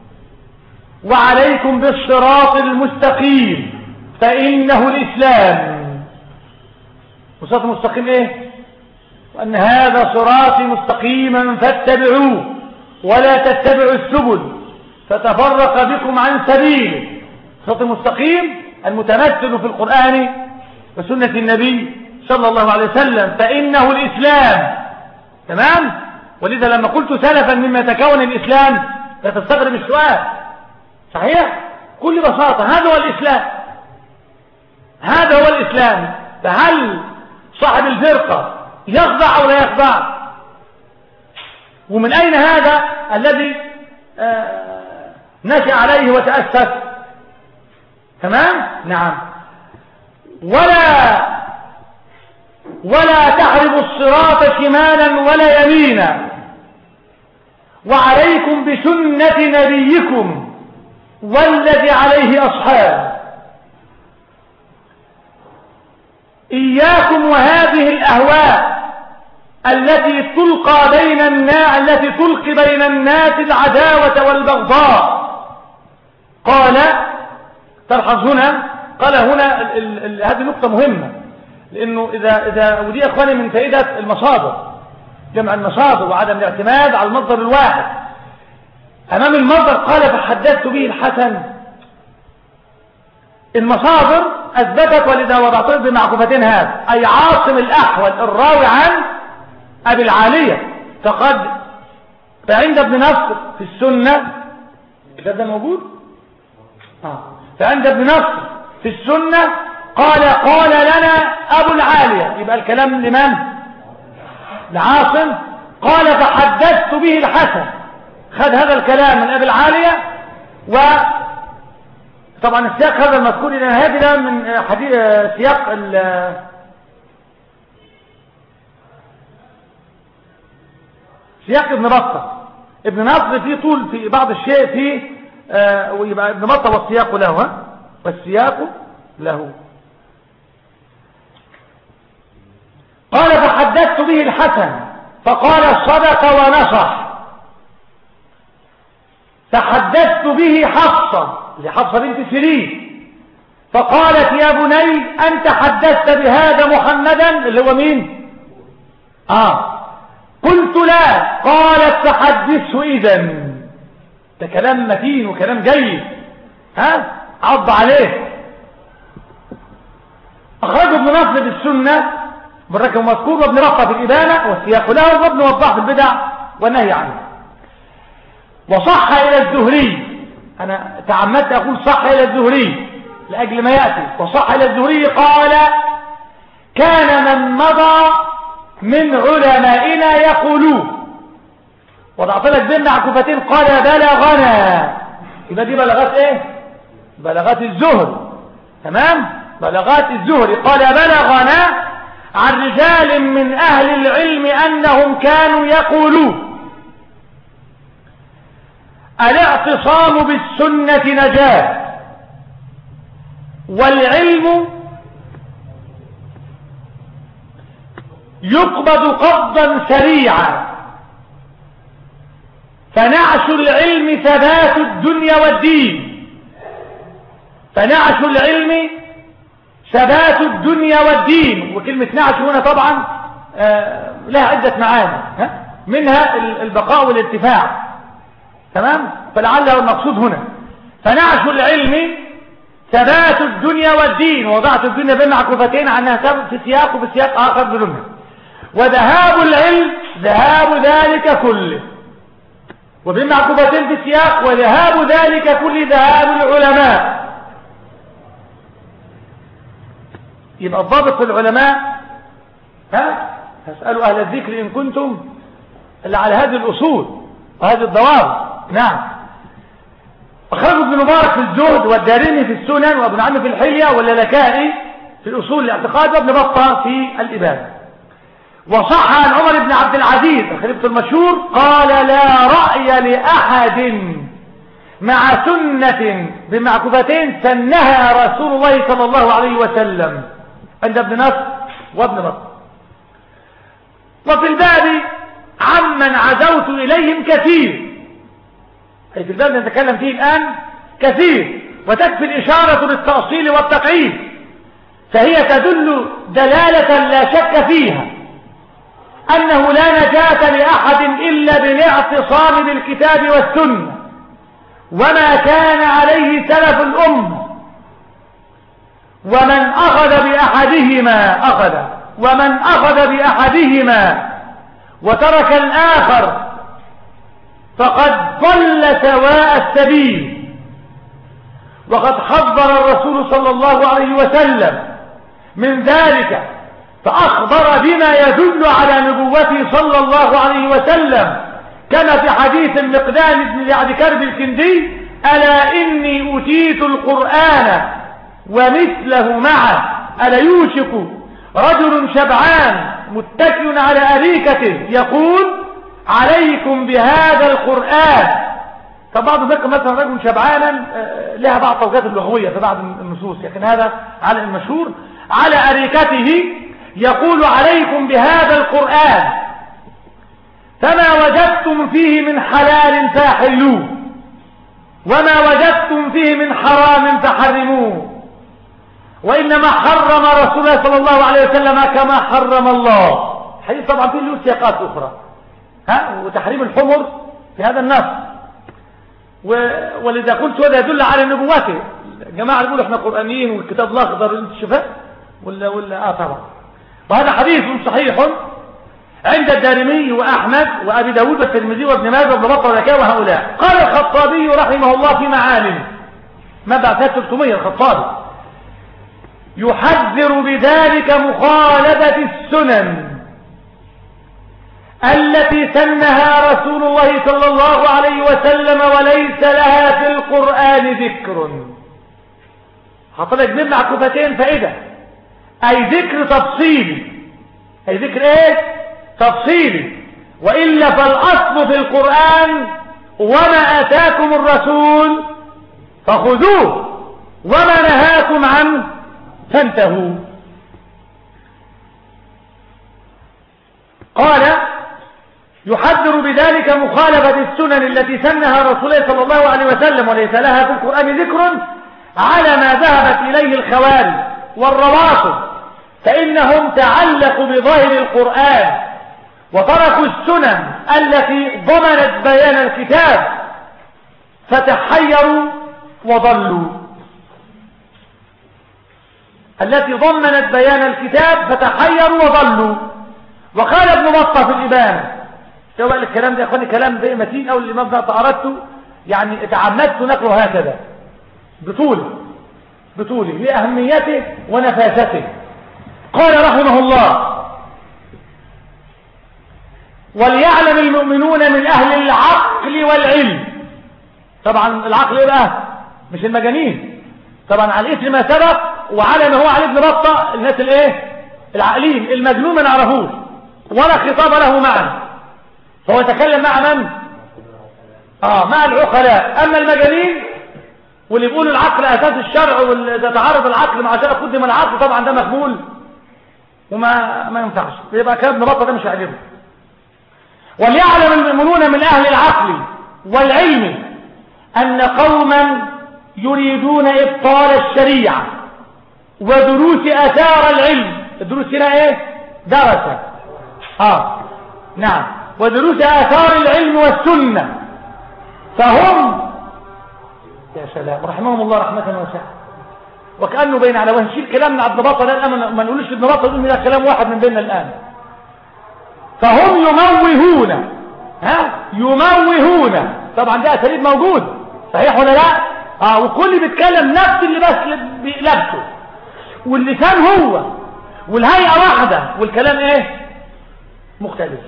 وعليكم بالصراط المستقيم فإنه الإسلام. والصراط المستقيم إيه؟ وأن هذا صراطي مستقيما فاتبعوه ولا تتبعوا السبل فتفرق بكم عن سبيله. الصراط المستقيم المتمثل في القرآن وسنة النبي صلى الله عليه وسلم فإنه الإسلام. تمام؟ ولذا لما قلت سلفا مما يتكون الإسلام لا تستغرب السؤال. صحيح؟ بكل بساطة هذا هو الإسلام. هذا هو الإسلام. فهل صاحب الفرقة يخضع أو لا يخضع؟ ومن أين هذا الذي آه نشأ عليه وتأسس؟ تمام؟ نعم. ولا ولا تحربوا الصراط شمالا ولا يمينا وعليكم بسنة نبيكم والذي عليه أصحاب. إياكم وهذه الأهواء التي تلقى بين الناس التي تلقي بين الناس العداوة والبغضاء. قال تلحظ هنا قال هنا ال ال ال هذه نقطة مهمة لأنه إذا إذا ودي أخواني من فائدة المصادر جمع المصادر وعدم الاعتماد على المصدر الواحد أمام المصدر. قال فحدثت به الحسن. المصادر أثبتت ولذا وضعت بمعكوفتين هذا أي عاصم الأحول الراوي عن أبي العالية فقد فعند ابن نصر في السنة ده موجود آه. فعند ابن نصر في السنة قال قال لنا أبو العالية، يبقى الكلام لمن؟ لعاصم. قال فحدثت به الحسن، خد هذا الكلام من أبي العالية. وطبعا السياق هذا المذكور إلى هذا من حديث سياق سياق ابن بطة. ابن نصر فيه طول في بعض الشيء فيه آه ويبقى ابن بطة والسياق له، ها والسياق له. قال فحدثت به الحسن فقال صدق ونصح. فحدثت به حفصة لحفصة بنت سيرين فقالت يا بني أنت حدثت بهذا محمدا اللي هو مين؟ آه قلت لا. قالت فحدثه إذن. ده كلام متين وكلام جيد، ها عض عليه. أخرجه ابن نصر في السنة بالرقم مذكور، وابن رفع في الإبانة والسياق له، وابن وضاح في البدع والنهي عنه. وصح إلى الزهري، أنا تعمدت أقول صح إلى الزهري لأجل ما يأتي. وصح إلى الزهري قال كان من مضى من علمائنا يقولون. وضعت لك بين عكفتين قال بلغنا، يبقى دي بلغات ايه؟ بلغات الزهر. تمام، بلغات الزهر. قال بلغنا عن رجال من أهل العلم أنهم كانوا يقولون الاعتصام بالسنة نجاة، والعلم يقبض قبضا سريعا، فنعش العلم ثبات الدنيا والدين. فنعش العلم ثبات الدنيا والدين. وكلمة نعش هنا طبعا آه لها عدة معاني، منها البقاء والارتفاع. تمام، فلعله المقصود هنا فنعش العلم ثبات الدنيا والدين. وضعت الدنيا بين عكفتين عنها في سياق وفي سياق آخر بدونها. وذهاب العلم ذهاب ذلك كله، وبين عكفتين في سياق وذهاب ذلك كله ذهاب العلماء. يبقى الضابط في العلماء، ها فاسألوا أهل الذكر إن كنتم اللي على هذه الأصول وهذه الضوابط. نعم. أخرجوا ابن مبارك في الزهد، والدارمي في السنن، وابن عمي في الحلية، واللالكائي في الأصول الاعتقاد، وابن بطة في الإبانة. وصح عن عمر بن عبد العزيز الخليفة المشهور قال لا رأي لأحد مع سنة بمعكوفتين سنها رسول الله صلى الله عليه وسلم، عند ابن نصر وابن بطة. وفي الباب عمن عزوت إليهم كثير، أي في الباب نتكلم فيه الآن كثير، وتكفي الإشارة للتأصيل والتقعيد، فهي تدل دلالة لا شك فيها أنه لا نجاة لأحد إلا بالاعتصام بالكتاب والسنة وما كان عليه سلف الأمة. ومن أخذ بأحدهما أخذ ومن أخذ بأحدهما وترك الآخر فقد ضل سواء السبيل. وقد حذر الرسول صلى الله عليه وسلم من ذلك، فأخبر بما يدل على نبوته صلى الله عليه وسلم، كما في حديث المقدام بن سعد كرب الكندي ألا إني أوتيت القرآن ومثله معه، ألا يوشك رجل شبعان متكئ على أريكته يقول عليكم بهذا القرآن. فبعض ذلك مثلا رجل شبعانا لها بعض توجيهات اللغوية في بعض النصوص، لكن هذا على المشهور على أريكته يقول عليكم بهذا القرآن فما وجدتم فيه من حلال فاحلوه وما وجدتم فيه من حرام فحرموه، وإنما حرم رسول الله صلى الله عليه وسلم كما حرم الله. حديث طبعا فيه له سياقات أخرى، ها وتحريم الحمر في هذا النص. ولذا قلت هذا يدل على نبوته. الجماعة يقولوا احنا قرآنيين والكتاب الأخضر انت شفاه ولا ولا اه طبعا. وهذا حديث صحيح عند الدارمي وأحمد وأبي داود والترمذي وابن ماجه وابن بطة والحكاية وهؤلاء. قال الخطابي رحمه الله في معالم ما بعد ثلاثمائة الخطابي يحذر بذلك مخالفة السنن التي سنها رسول الله صلى الله عليه وسلم وليس لها في القرآن ذكر. حطلك بين معكوفتين فائدة، أي ذكر تفصيلي، أي ذكر إيه؟ تفصيلي، وإلا فالأصل في القرآن وما آتاكم الرسول فخذوه وما نهاكم عنه فانتهوا. قال يحذر بذلك مخالفة السنن التي سنها رسول الله صلى الله عليه وسلم وليس لها في القرآن ذكر على ما ذهبت إليه الخوارج والروافض، فإنهم تعلقوا بظاهر القرآن وتركوا السنن التي ضمنت بيان الكتاب فتحيروا وضلوا، التي ضمنت بيان الكتاب فتحيروا وضلوا. وقال ابن بطة في الإبانة، شو بقى الكلام ده يا اخواني؟ كلام زي متين أو الإمام ده تعرضته، يعني تعمدت نقله هكذا بطوله بطوله لأهميته ونفاسته. قال رحمه الله: وليعلم المؤمنون من أهل العقل والعلم. طبعا العقل ايه بقى؟ مش المجانين، طبعا على الاسم ما سبق وعلى ما هو على ابن بطة الناس الايه؟ العقلين. المجنون ما نعرفوش ولا خطاب له معنى، فهو يتكلم مع من؟ اه مع العقلاء. اما المجانين واللي بيقولوا العقل اساس الشرع واذا تعارض العقل مع شرع قدم العقل، طبعا ده مقبول وما ما ينفعش، يبقى كلام ابن بطة ده مش هيعجبه. وليعلم المؤمنون من اهل العقل والعلم ان قوما يريدون ابطال الشريعه ودروس اثار العلم. الدروس هنا ايه؟ درسه اه نعم، ودروس آثار العلم والسنة، فهم يا سلام رحمهم الله رحمة واسعة، وكأنه بين على وهن. شيل كلام من عبد البطة الآن، ما نقولش ابن بطة يقول من كلام واحد من بيننا الآن. فهم يموهون، ها يموهون، طبعا ده أساليب موجود صحيح ولا لا؟ اه وكل بيتكلم نفس اللي بس لبسه، واللسان هو والهيئة واحدة والكلام ايه؟ مختلف.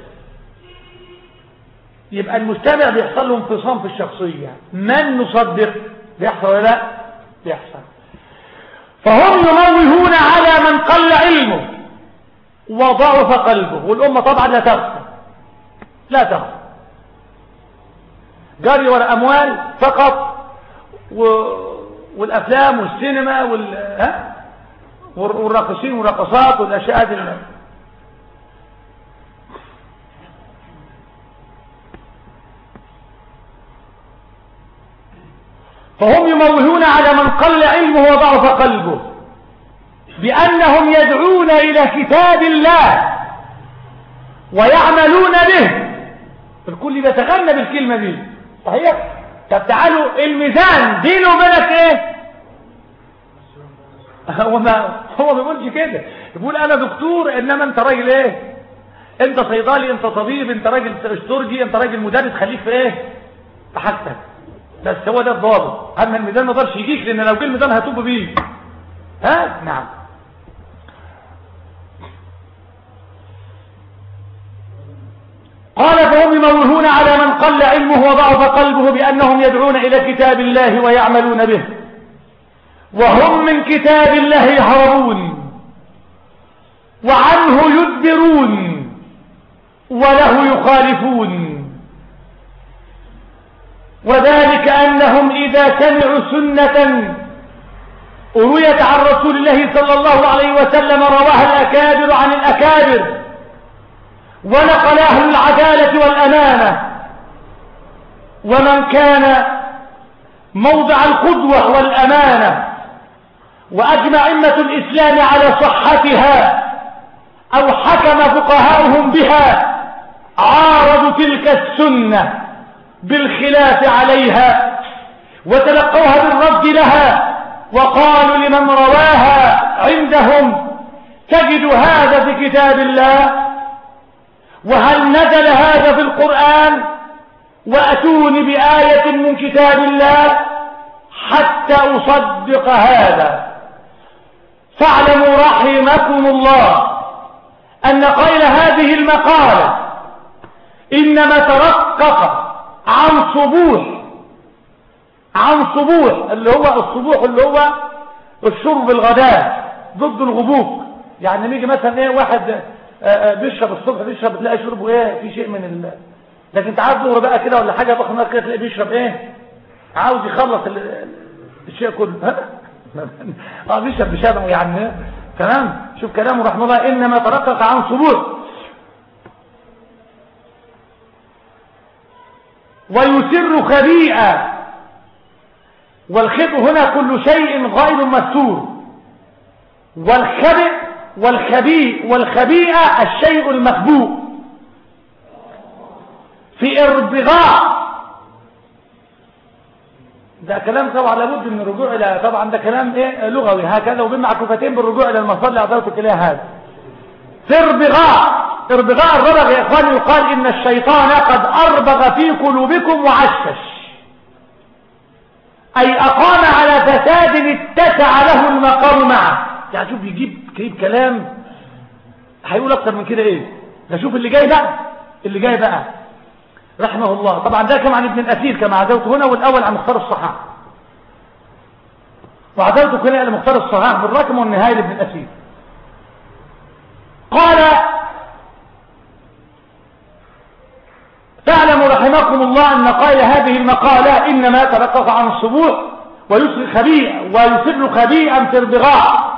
يبقى المستمع بيحصل له انفصام في الشخصية. من نصدق؟ بيحصل ولا لا؟ بيحصل. فهم يموهون على من قل علمه وضعف قلبه، والأمة طبعا لا تغفر لا تغفر جري ولا أموال فقط، و... والأفلام والسينما وال... ها؟ والراقصين والرقصات والأشياء دي. فهم يموهون على من قل علمه وضعف قلبه بأنهم يدعون إلى كتاب الله ويعملون به. الكل بيتغنى بالكلمة دي صحيح؟ طب تعالوا الميزان بينه وبينك ايه؟ هو ما هو ما بيقولش كده، بيقول انا دكتور انما انت راجل ايه؟ انت صيدلي، انت طبيب، انت راجل استرجي، انت راجل مدرس، خليك في ايه؟ في حاجتك. بس هو ده الضابط. اما الميزان ما يقدرش يجيك، لان لو جه الميزان هتوب بيه. ها نعم. قال فهم يموهون على من قل علمه وضعف قلبه بأنهم يدعون إلى كتاب الله ويعملون به، وهم من كتاب الله يهربون وعنه يدبرون وله يخالفون. وذلك أنهم إذا سمعوا سنة رويت عن رسول الله صلى الله عليه وسلم رواها الأكابر عن الأكابر ونقل أهل العدالة والأمانة، ومن كان موضع القدوة والأمانة وأجمع أئمة الإسلام على صحتها أو حكم فقهاؤهم بها عارضوا تلك السنة بالخلاف عليها وتلقوها بالرد لها، وقالوا لمن رواها عندهم تجد هذا في كتاب الله؟ وهل نزل هذا في القرآن؟ وأتوني بآية من كتاب الله حتى أصدق هذا. فاعلموا رحمكم الله أن قيل هذه المقالة إنما ترقق عن صبوح عن صبوح اللي هو الصبوح اللي هو الشرب الغداء ضد الغبوك. يعني نيجي مثلا ايه واحد بيشرب الصبح بيشرب تلاقي شربه ايه في شيء من ال... لكن انت عارف ظهر بقى كده ولا حاجه ضخمه كده تلاقيه بيشرب ايه عاوز يخلص ال... الشيء كله اه بيشرب بشبع يعني. تمام. شوف كلامه رحمه الله انما ترقق عن صبوح ويسر خبيئة. والخبء هنا كل شيء غير مستور. والخبئ والخبيء والخبيئة الشيء المخبوء في اربغاء. ده كلام طبعا لابد من الرجوع الى طبعا ده كلام ايه لغوي هكذا وبمع كفتين بالرجوع الى المصدر اللي اعطيتك اليه هذا. في اربغاء. اربغاء الربغ يا اخواني يقال ان الشيطان قد اربغ في قلوبكم وعشش اي اقام على فساد اتسع له المقام معه. يعني شوف يجيب كيف كلام هيقول اكتر من كده ايه. ده شوف اللي جاي بقى اللي جاي بقى رحمه الله. طبعا ده كما عن ابن الأثير كما عزوته هنا والأول عن مختار الصحاح وعزوته هنا على مختار الصحاح بالرقم والنهاية لابن الأثير. قال تعلم رحمكم الله أن قائل هذه المقالة إنما ترقق عن الصبوح ويسر خبيئا ويسر خبيئا في اربغاء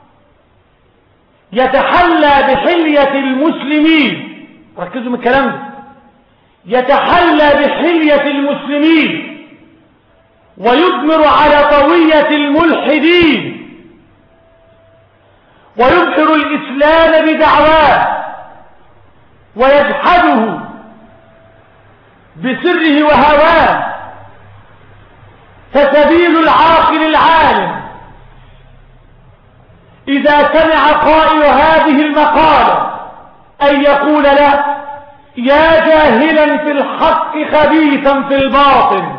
يتحلى بحلية المسلمين. ركزوا من الكلام ده. يتحلى بحلية المسلمين ويضمر على طوية الملحدين ويبحر الإسلام بدعواه ويجحده بسره وهواه. فسبيل العاقل العالم إذا سمع قائل هذه المقالة أن يقول له يا جاهلا في الحق خبيثا في الباطل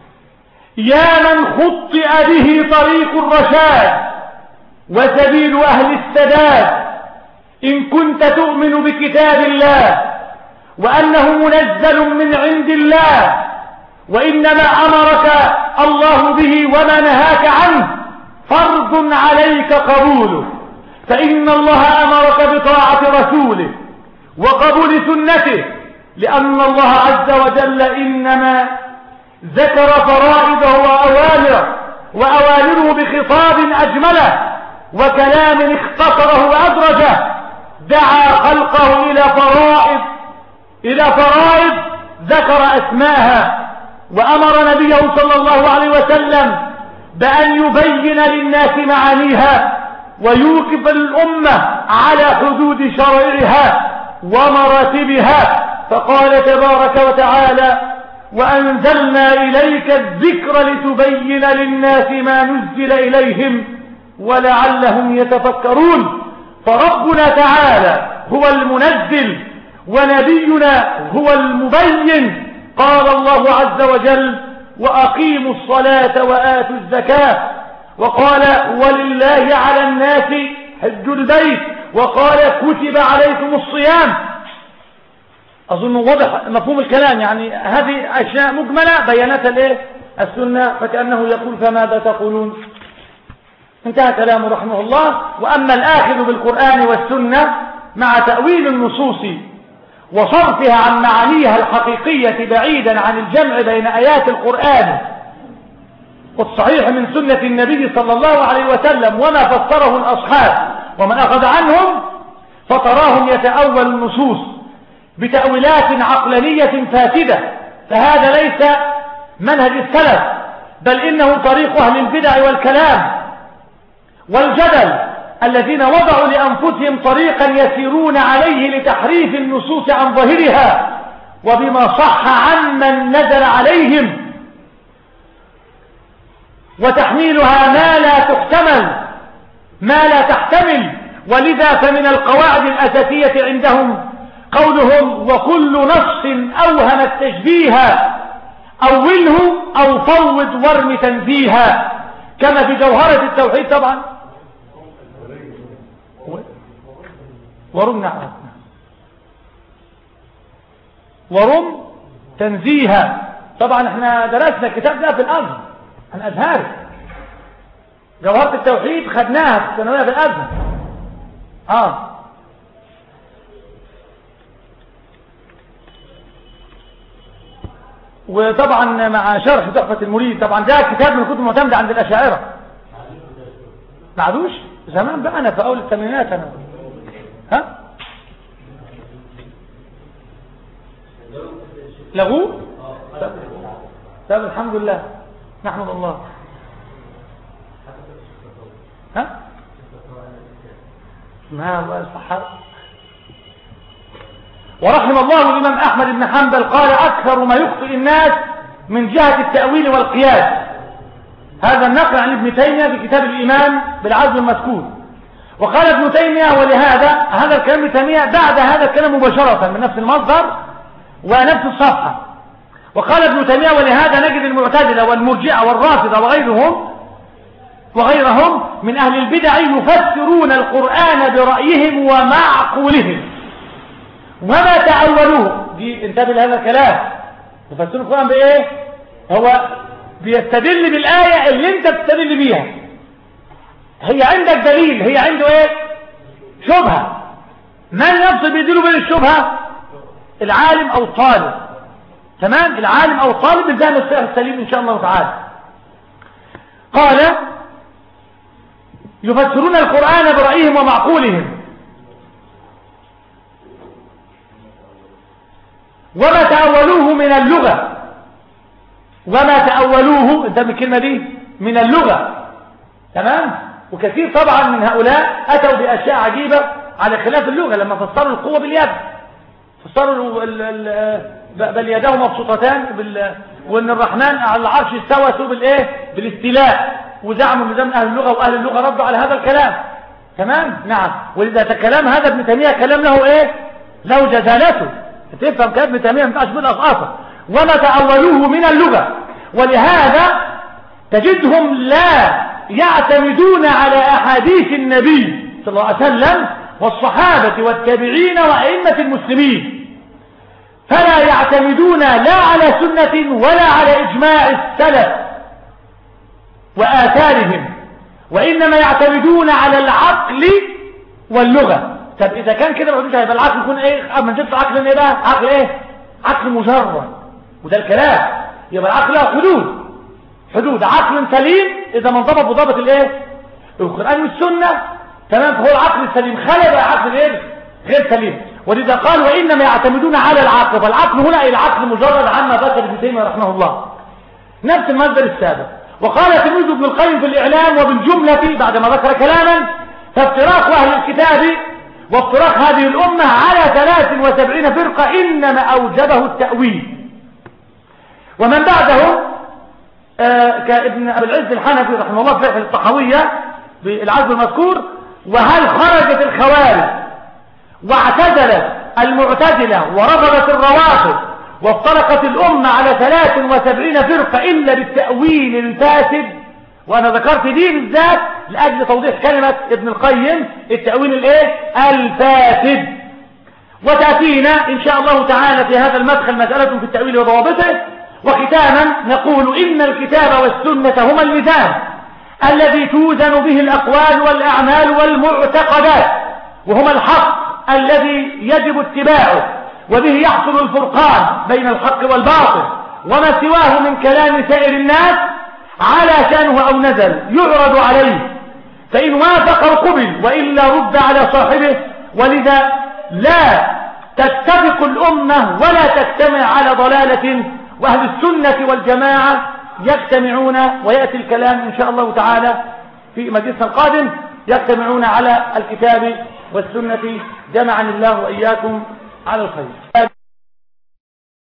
يا من خطئ به طريق الرشاد وسبيل أهل السداد إن كنت تؤمن بكتاب الله وأنه منزل من عند الله وإنما أمرك الله به وما نهاك عنه فرض عليك قبوله. فإن الله أمرك بطاعة رسوله وقبول سنته لأن الله عز وجل إنما ذكر فرائضه وأوامره وأوامره بخطاب أجمله وكلام اختصره وأدرجه. دعا خلقه إلى فرائض إلى فرائض ذكر أسماءها وأمر نبيه صلى الله عليه وسلم بأن يبين للناس معانيها ويوقف الأمة على حدود شرائعها ومراتبها. فقال تبارك وتعالى وأنزلنا إليك الذكر لتبين للناس ما نزل إليهم ولعلهم يتفكرون. فربنا تعالى هو المنزل ونبينا هو المبين. قال الله عز وجل وأقيموا الصلاة وآتوا الزكاة وقال ولله على الناس حج البيت وقال كتب عليكم الصيام. أظن واضح مفهوم الكلام. يعني هذه أشياء مجملة بيانات الايه السنة فكأنه يقول فماذا تقولون. انتهى كلامه رحمه الله. وأما الآخذ بالقرآن والسنة مع تأويل النصوص وصرفها عن معانيها الحقيقية بعيدا عن الجمع بين آيات القرآن والصحيح من سنة النبي صلى الله عليه وسلم وما فسره الأصحاب ومن أخذ عنهم فتراهم يتأول النصوص بتأويلات عقلانية فاسدة. فهذا ليس منهج السلف بل إنه طريق أهل البدع والكلام والجدل الذين وضعوا لأنفسهم طريقا يسيرون عليه لتحريف النصوص عن ظاهرها وبما صح عمن نزل عليهم وتحميلها ما لا تحتمل ما لا تحتمل. ولذا فمن القواعد الأساسية عندهم قولهم وكل نص أوهم التشبيه أوله أو فوض ورم تنزيها كما في جوهرة التوحيد. طبعا ورم نعم ورم تنزيها. طبعا احنا درسنا الكتاب ده في الأزهر الأزهر، جوهرة التوحيد خدناها في الثانوية في الأزهر. اه وطبعا مع شرح تحفة المريد. طبعا ده كتاب من الكتب المعتمدة عند الأشاعرة. ما عادوش زمان بقى، انا في اول الثمانينات انا. ها لغوه؟ طب الحمد لله نحمد الله. ها ما الله يصحح. ورحم الله الإمام أحمد بن حنبل قال أكثر ما يخطئ الناس من جهة التأويل والقياس. هذا النقل عن ابن تيمية في كتاب الإيمان بالعزم المذكور. وقال ابن تيمية ولهذا هذا الكلام ابن تيمية بعد هذا الكلام مباشرة من نفس المصدر ونفس الصفحة. وقال ابن تيمية ولهذا نجد المعتزلة والمرجئة والرافضة وغيرهم وغيرهم من أهل البدع يفسرون القرآن برأيهم ومعقولهم وما تأولوه. دي انتبه لهذا الكلام. يفسرون القرآن بإيه؟ هو بيستدل بالآية اللي انت بتستدل بيها. هي عندك دليل، هي عنده ايه؟ شبهة. من يفصل بيديله بين الشبهة؟ العالم او الطالب. تمام؟ العالم او الطالب بالذهن السليم ان شاء الله تعالى. قال يفسرون القرآن برأيهم ومعقولهم وما تأولوه من اللغة. وما تأولوه انت من الكلمة دي من اللغة. تمام؟ وكثير طبعا من هؤلاء أتوا بأشياء عجيبة على خلاف اللغة لما فسروا القوة باليد. فسروا ال ال بل يداه مبسوطتان وان الرحمن على العرش استوى سوء بالايه؟ بالاستيلاء. وزعموا ان ده من اهل اللغة واهل اللغة ردوا على هذا الكلام. تمام؟ نعم. ولذا كلام هذا ابن تيمية كلام له ايه؟ له جزالته. تفهم كلام ابن تيمية ما ينفعش بالأصاصة. وما تأولوه من اللغة. ولهذا تجدهم لا يعتمدون على أحاديث النبي صلى الله عليه وسلم والصحابة والتابعين وأئمة المسلمين، فلا يعتمدون لا على سنة ولا على إجماع السلف وآثارهم، وإنما يعتمدون على العقل واللغة. طب إذا كان كده ما هيبقى العقل يكون إيه؟ أما نجيب عقل إيه بقى؟ عقل إيه؟ عقل مجرد. وده الكلام. يبقى العقل له حدود حدود عقل سليم إذا ما انضبط بضابط الإيه؟ القرآن والسنة. تمام؟ فهو العقل السليم. خلى بقى عقل غير غير سليم. ولذا قال وإنما يعتمدون على العقل. فالعقل هنا العقل مجرد عما ذكر ابن تيمية رحمه الله. نفس المصدر السابق. وقال تلميذ ابن القيم في الإعلام وبالجملة بعدما ذكر كلاما فافتراق أهل الكتاب وافتراق هذه الأمة على ثلاث وسبعين فرقة إنما أوجبه التأويل. ومن بعده آه كابن أبي العز الحنفي رحمه الله في الطحاوية بالعزم المذكور. وهل خرجت الخوارج واعتزلت المعتزلة ورفضت الروافض وافترقت الأمة على ثلاث وسبعين فرقة إلا بالتأويل الفاسد؟ وأنا ذكرت دي بالذات لأجل توضيح كلمة ابن القيم التأويل الايه؟ الفاسد. وتأتينا إن شاء الله تعالى في هذا المدخل مسألة في التأويل وضوابطه. وختاما نقول إن الكتاب والسنة هما الميزان الذي توزن به الأقوال والأعمال والمعتقدات، وهما الحق الذي يجب اتباعه وبه يحصل الفرقان بين الحق والباطل. وما سواه من كلام سائر الناس على شانه أو نزل يعرض عليه، فإن وافق قبل وإلا رد على صاحبه. ولذا لا تتفق الأمة ولا تجتمع على ضلالة، وأهل السنة والجماعة يجتمعون. ويأتي الكلام إن شاء الله تعالى في مجلسنا القادم يجتمعون على الكتاب والسنة. جمعني الله وإياكم على الخير.